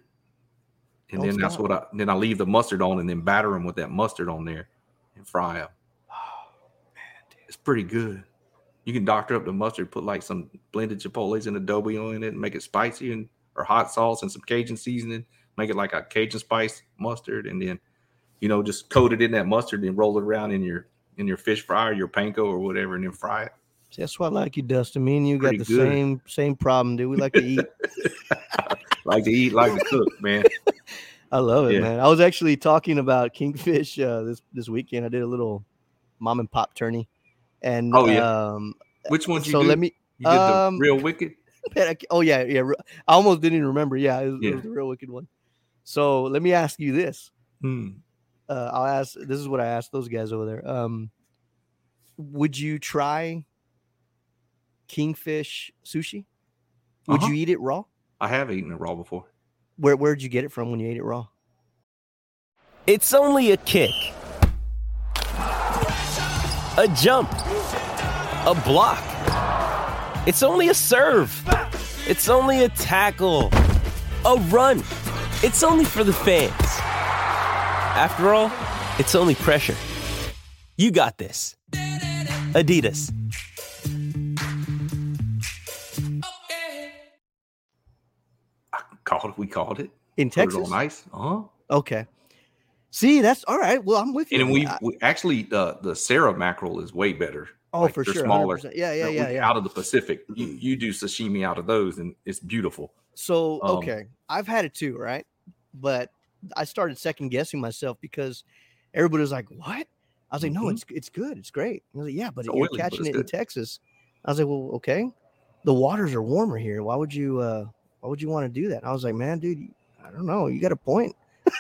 and Don't then that's stop. what I then I leave the mustard on, and then batter them with that mustard on there, and fry them. Oh man, dude. It's pretty good. You can doctor up the mustard, put like some blended chipotles and adobe in it, and make it spicy, and or hot sauce and some Cajun seasoning. Make it like a Cajun spice mustard, and then you know just coat it in that mustard and roll it around in your in your fish fryer, your panko or whatever, and then fry it. See, that's why I like you, Dustin. Me and you got Pretty the good. same same problem, dude. We like to eat. Like to eat, like to cook, man. I love it, Yeah. man. I was actually talking about kingfish uh, this this weekend. I did a little mom and pop tourney, and Oh, yeah. um, Which ones you so do? let me. You did um, the real wicked. Oh yeah, yeah. re- I almost didn't even remember. Yeah, it was, it Yeah. was the real wicked one. So let me ask you this. Hmm. Uh, I'll ask. This is what I asked those guys over there. Um, would you try kingfish sushi? Would Uh-huh. you eat it raw? I have eaten it raw before. Where Where'd you get it from when you ate it raw? It's only a kick, a jump, a block. It's only a serve. It's only a tackle, a run. It's only for the fans. After all, it's only pressure. You got this. Adidas. Called it. We called it. In Put it Texas? on ice. Uh huh. Okay. See, that's all right. Well, I'm with you. And we, we actually the the Sarah mackerel is way better. Oh, like, for they're sure. smaller. one hundred percent. Yeah, yeah, They're yeah, yeah. Out of the Pacific, you, you do sashimi out of those, and it's beautiful. So Um, okay, I've had it too, right? But I started second guessing myself because everybody was like, "What?" I was like, "No, Mhm. it's it's good. It's great." I was like, "Yeah, but It's you're oily, but catching it's it in good. Texas." I was like, "Well, okay. The waters are warmer here. Why would you? uh Why would you want to do that?" I was like, "Man, dude, I don't know. You got a point.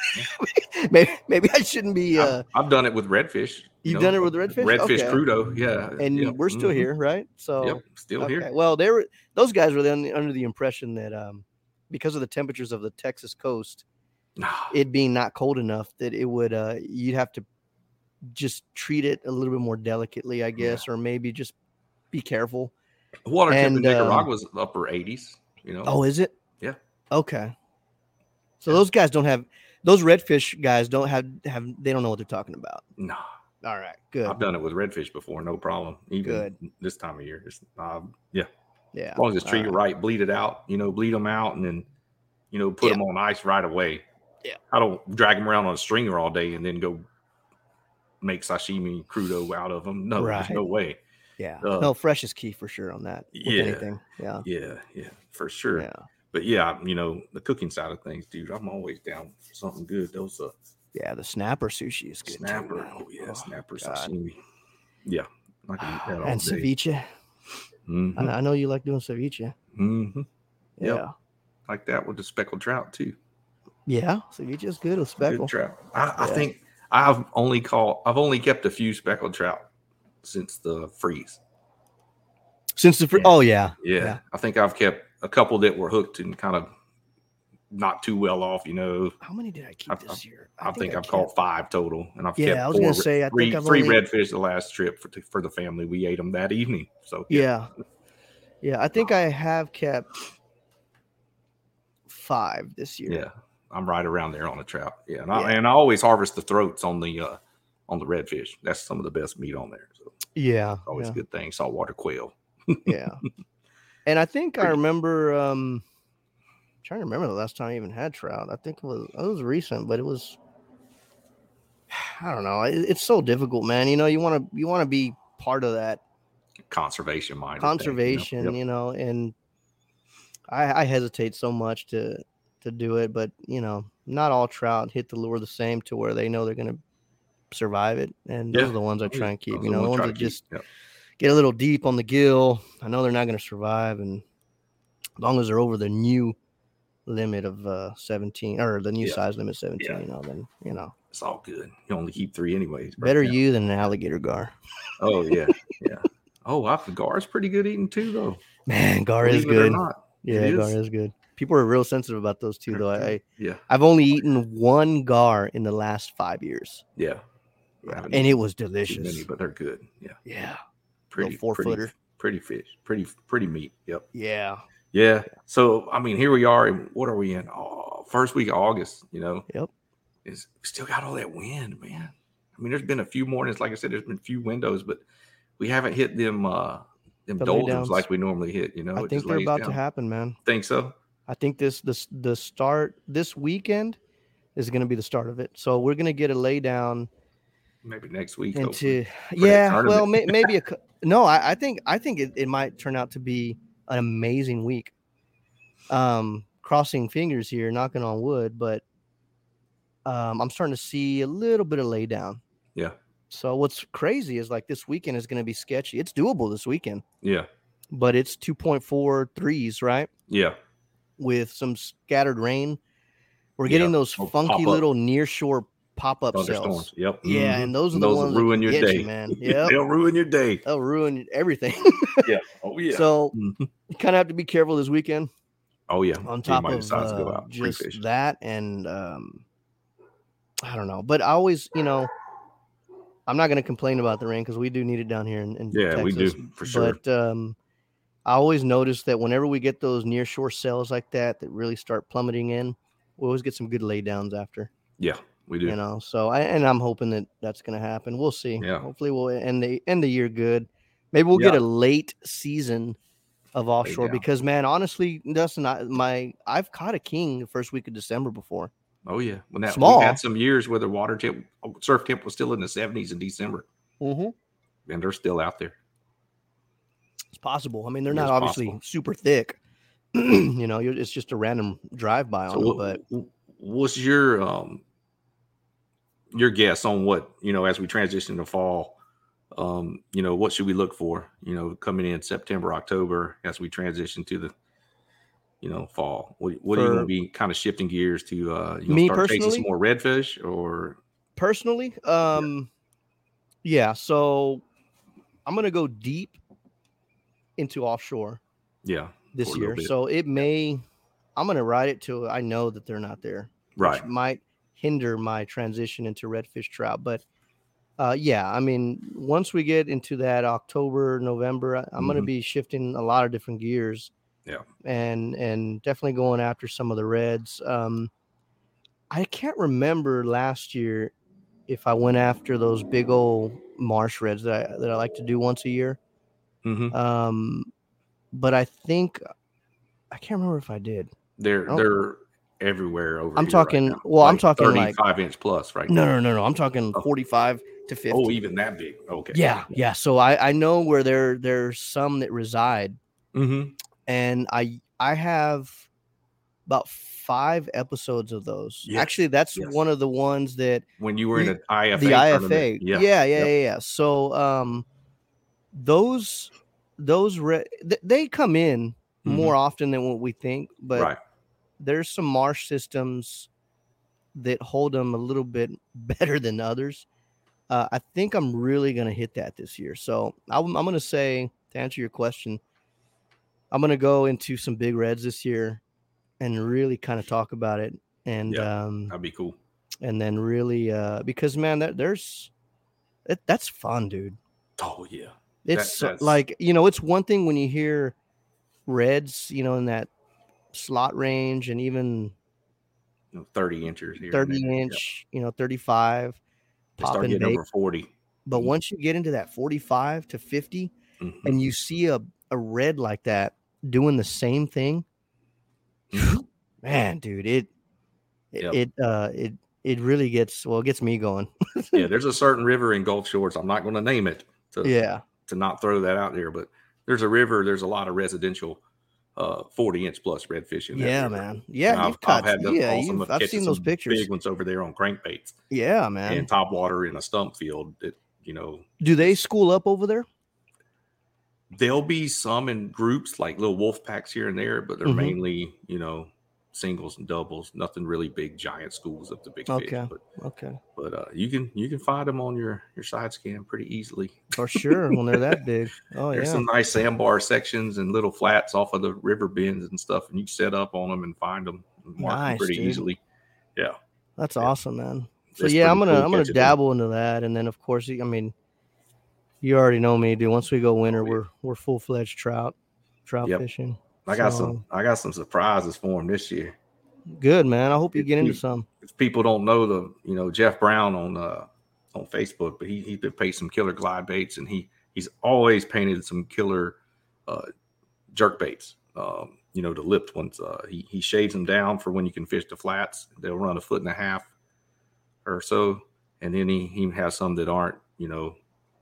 maybe maybe I shouldn't be." uh I've, I've done it with redfish. you You've know, done it with redfish? Redfish Okay. crudo, yeah. And Yep, we're still mhm. here, right? So Yep, still okay. here. Well, they were those guys were then under the impression that um because of the temperatures of the Texas coast, it being not cold enough, that it would uh you'd have to just treat it a little bit more delicately, I guess, or maybe just be careful. Water temp in And, um, Nicaragua's upper eighties. You know. Oh, is it? Yeah. Okay. So those guys don't have those redfish guys don't have have they don't know what they're talking about. No. All right, good. I've done it with redfish before, no problem. Even Good. this time of year, it's, um, yeah, Yeah. As long as it's all treated right. right, bleed it out. You know, bleed them out, and then you know, put Yeah. them on ice right away. Yeah. I don't drag them around on a stringer all day and then go make sashimi crudo out of them. No, Right. there's no way. Yeah. Uh, no, fresh is key for sure on that. With yeah. anything. Yeah. Yeah, yeah, for sure. Yeah. But yeah, you know, the cooking side of things, dude, I'm always down for something good. Those uh Yeah, the snapper sushi is good. too, snapper. man. Oh yeah, Oh, snapper God. sashimi. Yeah. I can eat that all And day. ceviche. Mhm. I, I know you like doing ceviche. Mhm. Yeah. Yep. Like that with the speckled trout too. Yeah. Ceviche is good with Good speckle. trout. I, I Yeah. think I've only caught I've only kept a few speckled trout since the freeze. Since the free. Oh yeah. Yeah. I think I've kept a couple that were hooked and kind of not too well off, you know. How many did I keep I've- this year? I, think, I I've caught five total, and I've Yeah, kept I was four, gonna say, I three, think I've three only- redfish the last trip for for the family. We ate them that evening. So Yeah. Yeah. I think I have kept five this year. yeah, I'm right around there on the trout. Yeah, and I, Yeah. and I always harvest the throats on the uh on the redfish. That's some of the best meat on there. So Yeah. always yeah. a good thing. Saltwater quail. Yeah. And I think I remember um trying to remember the last time I even had trout. I think it was it was recent, but it was I don't know. It, it's so difficult, man. You know, you want to you want to be part of that Conservation mind. conservation, you know, and I, I hesitate so much to to do it, but you know, not all trout hit the lure the same to where they know they're gonna survive it. And those Yeah. are the ones I try and keep. Those You are know, the ones ones I that try to keep. just Yep. get a little deep on the gill. I know they're not gonna survive, and as long as they're over the new limit of uh seventeen or the new Yeah. size limit seventeen, Yeah. you know, then you know. It's all good. You only keep three anyways. right Better now. you than an alligator gar. Oh yeah, yeah. Oh, I Gar's pretty good eating too, though. Man, gar is Believe it or good. not, it Yeah, gar is. is good. People are real sensitive about those two, though. I, I Yeah, I've only eaten one gar in the last five years, yeah. I haven't and eaten it was too delicious. many, but they're good. Yeah, Yeah, pretty four pretty, footer. pretty fish, pretty pretty meat. Yep. Yeah, Yeah. So I mean, here we are. And what are we in? Oh, first week of August. You know. Yep. Is we still got all that wind, man. I mean, there's been a few mornings, like I said, there's been a few windows, but we haven't hit them uh them The doldrums laydowns. like we normally hit. You know, I It think just they're lays about to down. happen, man. Think so? I think this this the start this weekend is going to be the start of it. So we're going to get a lay down Maybe next week. into hopefully, for that yeah. Well, tournament. may, maybe a cou- no. I, I think I think it, it might turn out to be an amazing week. Um, crossing fingers here, knocking on wood, but um, I'm starting to see a little bit of lay down. Yeah. So what's crazy is like this weekend is going to be sketchy. It's doable this weekend, Yeah. but it's two point four threes, right? Yeah. With some scattered rain. We're getting Yeah. those Oh, funky pop-up. little nearshore pop-up Thunderstorms. cells. Yep. Yeah, Mhm. and those are And the those ones will ruin that your can get day, you, man. Yeah, They'll ruin your day. they'll ruin everything. Yeah. Oh yeah. So Mhm. you kind of have to be careful this weekend. Oh yeah. On top Anybody of decides to go uh, out, just pre-fish. that, and um, I don't know, but I always, you know, I'm not going to complain about the rain because we do need it down here in, in Yeah, we Texas. do, for sure. But um, I always notice that whenever we get those near shore cells like that that really start plummeting in, we always get some good laydowns after. Yeah, we do. You know, so I and I'm hoping that that's going to happen. We'll see. Yeah. Hopefully we'll end the end the year good. Maybe we'll get Yeah. a late season of offshore down. because, man, honestly, Dustin, I, my I've caught a king the first week of December before. Oh yeah, when that Small. we had some years where the water temp, surf temp was still in the seventies in December, mm-hmm. and they're still out there. It's possible. I mean, they're It not is obviously possible. super thick. you know, you're, it's just a random drive by on So them. what, But what's your um your guess on what, you know, as we transition to fall, um, you know, what should we look for, you know, coming in September, October, as we transition to the, you know, fall? What, what are you For- going to be kind of shifting gears to? Uh, you Me gonna start chasing personally? some more redfish, or personally, um, yeah. So I'm gonna go deep into offshore yeah, this for a little year. bit. So it may, I'm going to ride it till I know that they're not there, which Right. might hinder my transition into redfish trout. But uh, yeah, I mean, once we get into that October, November, I- I'm going to Mhm. be shifting a lot of different gears Yeah, and, and definitely going after some of the reds. Um, I can't remember last year if I went after those big old marsh reds that I, that I like to do once a year. hmm Um, but I think I can't remember if I did. they're Oh. they're everywhere over. I'm here talking- Right now. well, I'm talking like- thirty-five inch plus, right? No, now. no, no, no. I'm talking Oh. forty-five to fifty. Oh, even that big. Okay. Yeah, yeah. So I I know where there there's some that reside, Mm-hmm. and I I have about five episodes of those. Yes, Actually, that's yes. one of the ones that When you were in the- an I F A the I F A. tournament. Yeah, yeah, yeah, Yep. yeah, yeah. So um, those those re- th- they come in Mhm. more often than what we think, but Right. there's some marsh systems that hold them a little bit better than others. Uh, I think I'm really going to hit that this year. So I'm, I'm going to say, to answer your question, I'm going to go into some big reds this year and really kind of talk about it. And, Yeah. um, That'd be cool. and then really, uh, because man, that there's, that, that's fun, dude. Oh yeah. It's That- so- that's- like, you know, it's one thing when you hear reds, you know, in that slot range and even You know, thirty inches here. and thirty there. Yeah. inch, you know, thirty-five, They start popping getting bait. over forty. But once you get into that forty-five to fifty Mhm. and you see a, a red like that doing the same thing, Mhm. man, dude, it, it, Yep. it, uh, it, it really gets, well, it gets me going. Yeah, there's a certain river in Gulf Shores. I'm not going to name it to, Yeah. to not throw that out there, but there's a river. There's a lot of residential uh, forty inch plus redfish in that Yeah, river. man. Yeah. And I've, You've caught, I've had the yeah, awesome you've, of I've catching seen those some pictures. big ones over there on crankbaits Yeah, man. and top water in a stump field. That, you know, Do they school up over there? there'll be some in groups like little wolf packs here and there, but they're Mhm. mainly, you know, singles and doubles. Nothing really big, giant schools of the big fish. Okay. But Okay. but uh, you can you can find them on your your side scan pretty easily. For sure. When they're that big. Oh, There's yeah. some nice sandbar sections and little flats off of the river bends and stuff, and you set up on them and find them and mark them Nice, pretty dude. easily. Yeah, That's awesome, man. So It's yeah, I'm pretty gonna cool I'm gonna catching them. dabble into that, and then of course, I mean, you already know me, dude. Once we go winter, Oh, yeah. we're we're full fledged trout, trout Yep. fishing. I got So, some I got some surprises for them this year. good, man. I hope you If get into you- some. If people don't know the, you know, Jeff Brown on uh on Facebook, but he he's been painting some killer glide baits, and he he's always painted some killer uh jerk baits. Um, you know, the lipped ones. Uh, he he shaves them down for when you can fish the flats. They'll run a foot and a half or so, and then he he has some that aren't, you know,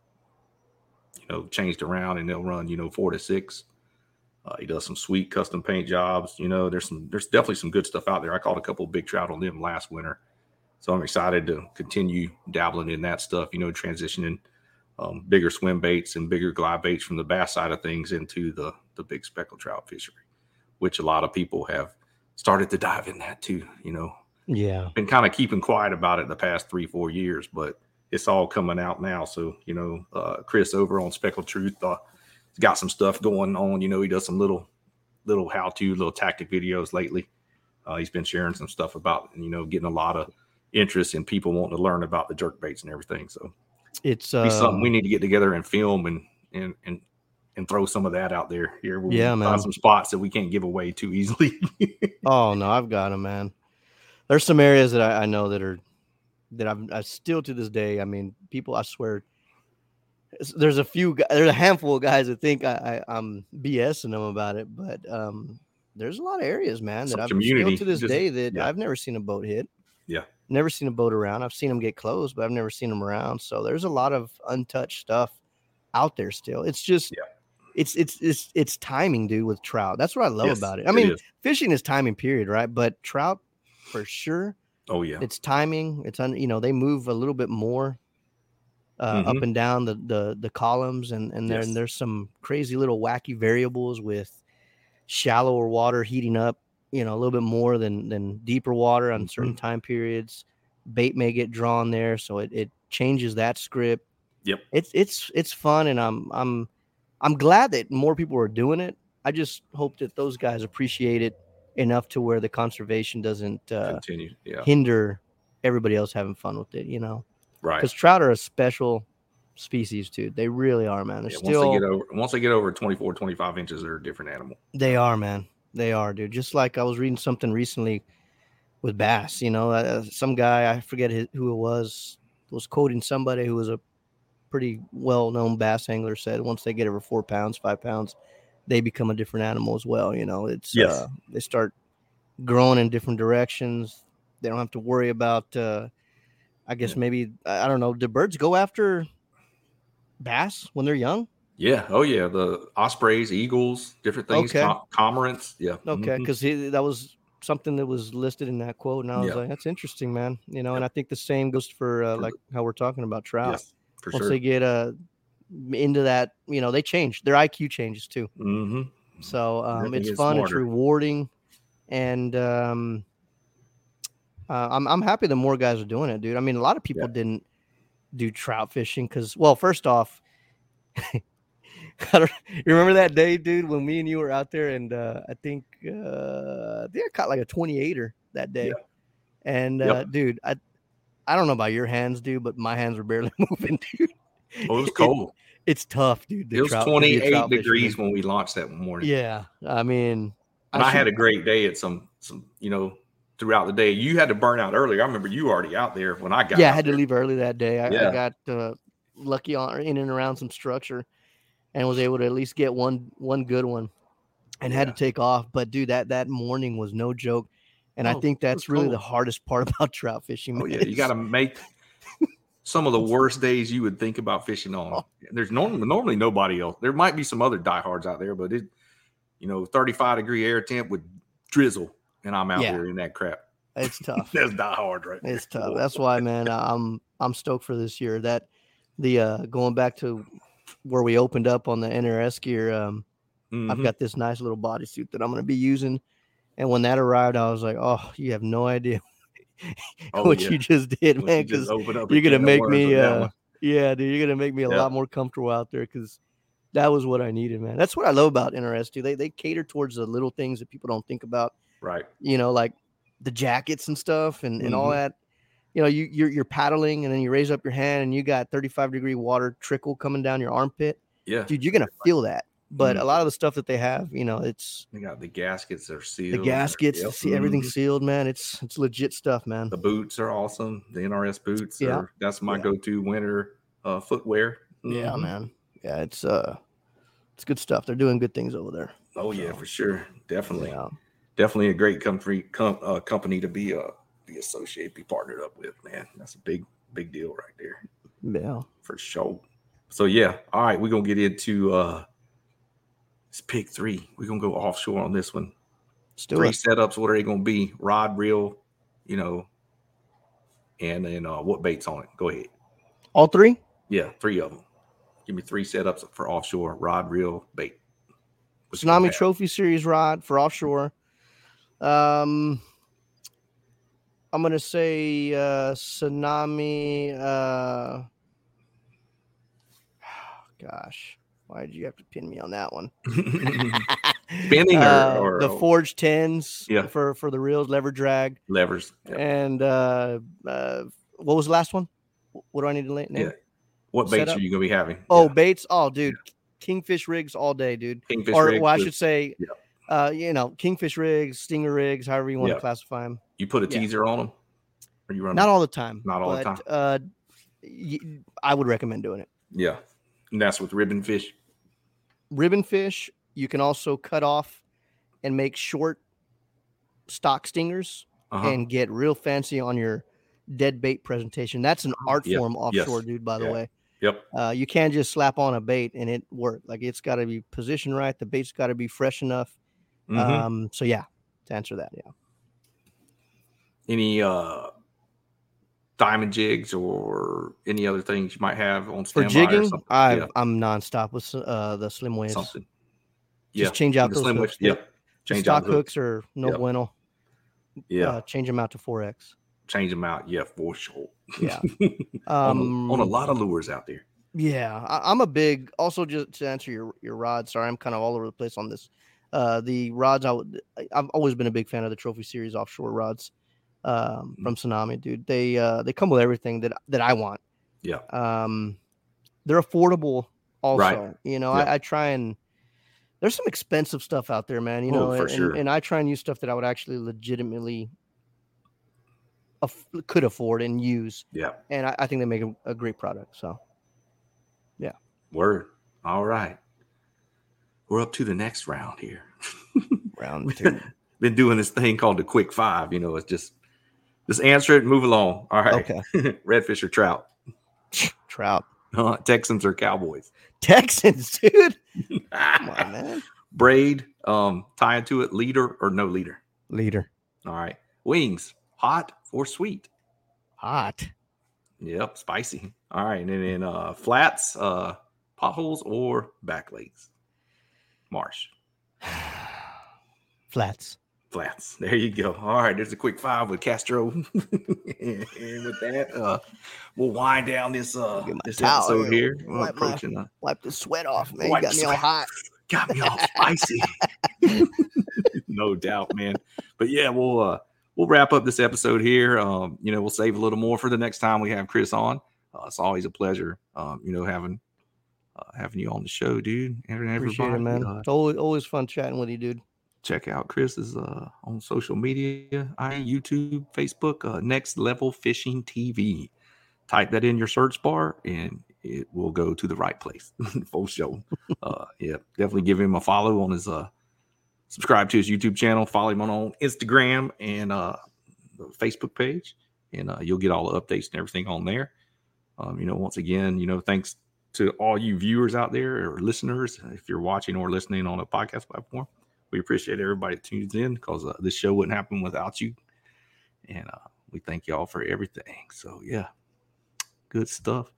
you know, changed around, and they'll run, you know, four to six. Uh, he does some sweet custom paint jobs. You know, there's some, there's definitely some good stuff out there. I caught a couple of big trout on them last winter, so I'm excited to continue dabbling in that stuff. You know, transitioning um, bigger swim baits and bigger glide baits from the bass side of things into the the big speckled trout fishery, which a lot of people have started to dive in that too. You know, Yeah. been kind of keeping quiet about it the past three, four years, but it's all coming out now. So, you know, uh, Chris over on Speckled Truth, uh, he's got some stuff going on. You know, he does some little, little how-to, little tactic videos lately. Uh, he's been sharing some stuff about, you know, getting a lot of interest in people wanting to learn about the jerk baits and everything. So It's be something uh, we need to get together and film and, and, and, and throw some of that out there here. We'll Yeah, find man. some spots that we can't give away too easily. oh no, I've got them, man. There's some areas that I, I know that are that I'm I still to this day. I mean, people, I swear, it's- there's a few, gu- there's a handful of guys that think I, I I'm BSing them about it, but um, there's a lot of areas, man, that Some I'm community, still to this just- day that yeah. I've never seen a boat hit. Yeah. Never seen a boat around. I've seen them get close, but I've never seen them around. So there's a lot of untouched stuff out there still. It's just, yeah. it's, it's, it's, it's timing, dude, with trout. That's what I love Yes, about it. I it mean, is. fishing is timing period, right? But trout for sure. Oh yeah. It's timing. It's on, you know, they move a little bit more uh, Mhm. up and down the, the, the columns. And, and then Yes. there's some crazy little wacky variables with shallower water heating up, you know, a little bit more than, than deeper water on certain Mhm. time periods. Bait may get drawn there. So it, it changes that script. Yep. It's, it's, it's fun. And I'm, I'm, I'm glad that more people are doing it. I just hope that those guys appreciate it enough to where the conservation doesn't uh, Continue. Yeah. hinder everybody else having fun with it, you know? Right. Because trout are a special species, too. They really are, man. They're Yeah, still, once they get over once they get over twenty-four, twenty-five inches, they're a different animal. they are, man. They are, dude. Just like I was reading something recently with bass, you know, uh, some guy, I forget his, who it was, was quoting somebody who was a pretty well-known bass angler, said once they get over four pounds, five pounds, they become a different animal as well. You know, it's, Yes. uh, they start growing in different directions. They don't have to worry about, uh, I guess maybe, I I don't know, do birds go after bass when they're young? Yeah. Oh yeah. The ospreys, eagles, different things. Okay. Com- cormorants. Yeah. Okay, Mhm. because that was something that was listed in that quote, and I was Yeah. like, "That's interesting, man." You know, and I think the same goes for uh, like how we're talking about trout. Yes, for Once sure. they get uh into that, you know, they change. Their I Q changes too. Mm-hmm. So um, Definitely it's get fun. It's smarter. rewarding, and um, uh, I'm I'm happy that more guys are doing it, dude. I mean, a lot of people Yeah. didn't do trout fishing because, well, first off. I don't, you remember that day, dude, when me and you were out there, and uh, I think uh, I think I caught like a twenty-eighter that day. Yeah. And uh, Yep. dude, I I don't know about your hands, dude, but my hands were barely moving, dude. Oh, it was It- cold. it's tough, dude. to It was trout- to be a twenty-eight trout degrees fisherman. when we launched that morning. Yeah, I mean, And I, had should- a great day at some some you know throughout the day. You had to burn out earlier. I remember you already out there when I got. yeah, I out had to there. leave early that day. I, Yeah. I got uh, lucky on in and around some structure, and was able to at least get one one good one, and had to take off. But dude, that that morning was no joke, and I Oh, think it that's was really cold. the hardest part about trout fishing. Oh man. yeah, you got to make some of the worst days you would think about fishing on. Oh. There's normally normally nobody else. There might be some other diehards out there, but it, you know, thirty-five degree air temp with drizzle, and I'm out Yeah. there in that crap. It's tough. That's diehard, right? there. It's tough. That's why, man, I'm I'm stoked for this year. That the uh going back to where we opened up on the N R S gear, um, I've Mhm. got this nice little bodysuit that I'm going to be using. And when that arrived, I was like, "Oh, you have no idea Oh, what yeah. you just did, Once man! you just Because open up a you're gonna can of make worms me, with that uh, one. yeah, dude, you're gonna make me a Yeah. lot more comfortable out there. Because that was what I needed, man. That's what I love about N R S, dude. They they cater towards the little things that people don't think about. Right. You know, like the jackets and stuff, and, and all Mhm. that. You know, you you're you're paddling, and then you raise up your hand, and you got thirty-five degree water trickle coming down your armpit. Yeah. Dude, you're gonna feel that. But Mhm. a lot of the stuff that they have, you know, it's They got the gaskets are sealed. the gaskets, Yep. see everything's Mhm. sealed, man. It's it's legit stuff, man. The boots are awesome. The N R S boots. Yeah. Are, that's my Yeah. go-to winter uh, footwear. Yeah, Mhm. man. Yeah, it's uh it's good stuff. They're doing good things over there. Oh yeah, for sure. Definitely. Yeah. Definitely a great company com- uh, company to be uh be associated, be partnered up with, man. That's a big, big deal right there. Yeah. For sure. So yeah. All right, we're gonna get into uh it's pick three. We're gonna go offshore on this one. Let's do Three it. setups, what are they gonna be? Rod, reel, you know, and then uh what baits on it? Go ahead. All three? Yeah, three of them. Give me three setups for offshore, rod, reel, bait. What you gonna Tsunami have? Trophy Series rod for offshore. Um I'm gonna say uh Tsunami uh gosh, why did you have to pin me on that one? Spinning or, Uh, or the Forge tens Yeah. for for the reels, lever drag, levers. Yep. and uh, uh what was the last one? What do I need to la- name? Yeah. What baits Setup? are you gonna be having? Oh, Yeah. baits. Oh, dude, kingfish rigs all day, dude. Kingfish or rigs well, I with- should say, yeah. uh, you know, kingfish rigs, stinger rigs, however you want Yeah. to classify them. You put a Yeah. teaser on them? Or you run Not all the time. Not all the but, time. Uh, y- I would recommend doing it. Yeah. And that's with ribbon fish. Ribbon fish. You can also cut off and make short stock stingers uh-huh. and get real fancy on your dead bait presentation. That's an art yep. form offshore, yes. dude, by the yeah. way. Yep. Uh, you can't just slap on a bait and it work. Like it's got to be positioned right. The bait's got to be fresh enough. Mm-hmm. Um, so yeah, to answer that, yeah. Any uh, diamond jigs or any other things you might have on standby? For jigging, I yeah. I'm nonstop with uh, the slim waves. Something. Yeah. Just change out the those slim hooks. Waves. Yep. Change stock out hooks or no yep. bueno. Yeah. Uh, change them out to four X. Change them out, yeah, for sure. Yeah. um, on, on a lot of lures out there. Yeah, I, I'm a big. Also, just to answer your your rod. Sorry, I'm kind of all over the place on this. Uh, the rods, I would. I've always been a big fan of the Trophy Series offshore rods um, from Tsunami, dude. They uh, they come with everything that that I want. Yeah. Um, they're affordable. Also, right. you know, yeah. I, I try and. There's some expensive stuff out there, man. You oh, know, for and, sure. and I try and use stuff that I would actually legitimately aff- could afford and use. Yeah. And I, I think they make a, a great product. So, yeah. Word. All right. We're up to the next round here. Round two. Been doing this thing called the quick five. You know, it's just just answer it and move along. All right. Okay. Redfish or trout? Trout. Uh, Texans or Cowboys? Texans, dude. Come on, man. Braid, um, tie into it, leader or no leader? Leader. All right. Wings, hot or sweet? Hot. Yep, spicy. All right. And then uh, flats, uh, potholes or back legs? Marsh. Flats. Flats. There you go. All right. There's a quick five with Castro. And with that, uh, we'll wind down this uh this towel, episode here. Wipe, approaching, my, uh, wipe the sweat off, man. wipe You got me all sweat. hot. Got me all spicy. No doubt, man. But yeah, we'll uh we'll wrap up this episode here. Um, you know, we'll save a little more for the next time we have Chris on. Uh, it's always a pleasure, um, you know, having uh, having you on the show, dude. And Appreciate it, man. uh, It's always always fun chatting with you, dude. check out Chris's uh, on social media, I YouTube, Facebook, uh, Next Level Fishing T V. Type that in your search bar and it will go to the right place. Full show. Uh, yeah, definitely give him a follow on his, uh, subscribe to his YouTube channel, follow him on Instagram and uh, the Facebook page, and uh, you'll get all the updates and everything on there. Um, you know, once again, you know, thanks to all you viewers out there or listeners, if you're watching or listening on a podcast platform. We appreciate everybody that tunes in because uh, this show wouldn't happen without you. And uh, we thank y'all for everything. So, yeah, good stuff.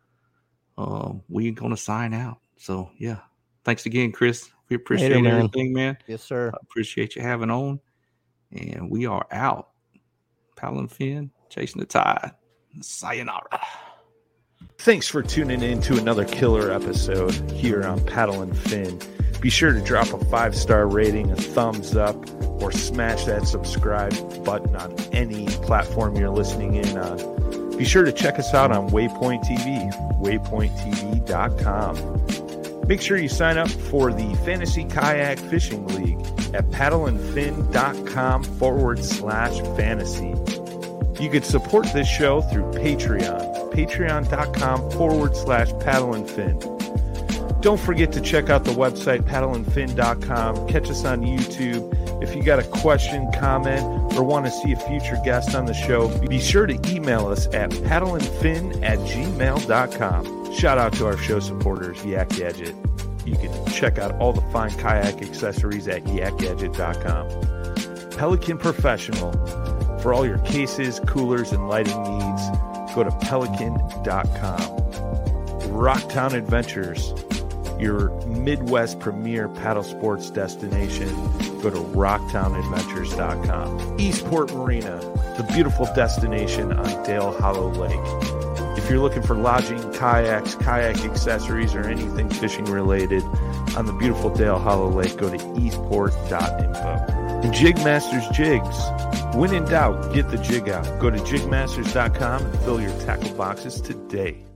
Um, we're going to sign out. So, yeah, thanks again, Chris. We appreciate Later, man. everything, man. Yes, sir. I appreciate you having on. And we are out. Paddle and Fin, chasing the tide. Sayonara. Thanks for tuning in to another killer episode here on Paddle and Fin. Be sure to drop a five-star rating, a thumbs up, or smash that subscribe button on any platform you're listening in on. Be sure to check us out on Waypoint T V, waypoint t v dot com. Make sure you sign up for the Fantasy Kayak Fishing League at paddleandfin.com forward slash fantasy. You could support this show through Patreon, patreon.com forward slash paddleandfin. Don't forget to check out the website, paddle and fin dot com. Catch us on YouTube. If you got a question, comment, or want to see a future guest on the show, be sure to email us at paddleandfin at gmail dot com. Shout out to our show supporters, Yak Gadget. You can check out all the fine kayak accessories at yak gadget dot com. Pelican Professional. For all your cases, coolers, and lighting needs, go to pelican dot com. Rocktown Adventures. Your Midwest premier paddle sports destination. Go to rocktown adventures dot com. Eastport Marina, the beautiful destination on Dale Hollow Lake. If you're looking for lodging, kayaks, kayak accessories, or anything fishing related on the beautiful Dale Hollow Lake, go to eastport dot info. And Jigmasters Jigs. When in doubt, get the jig out. Go to jigmasters dot com and fill your tackle boxes today.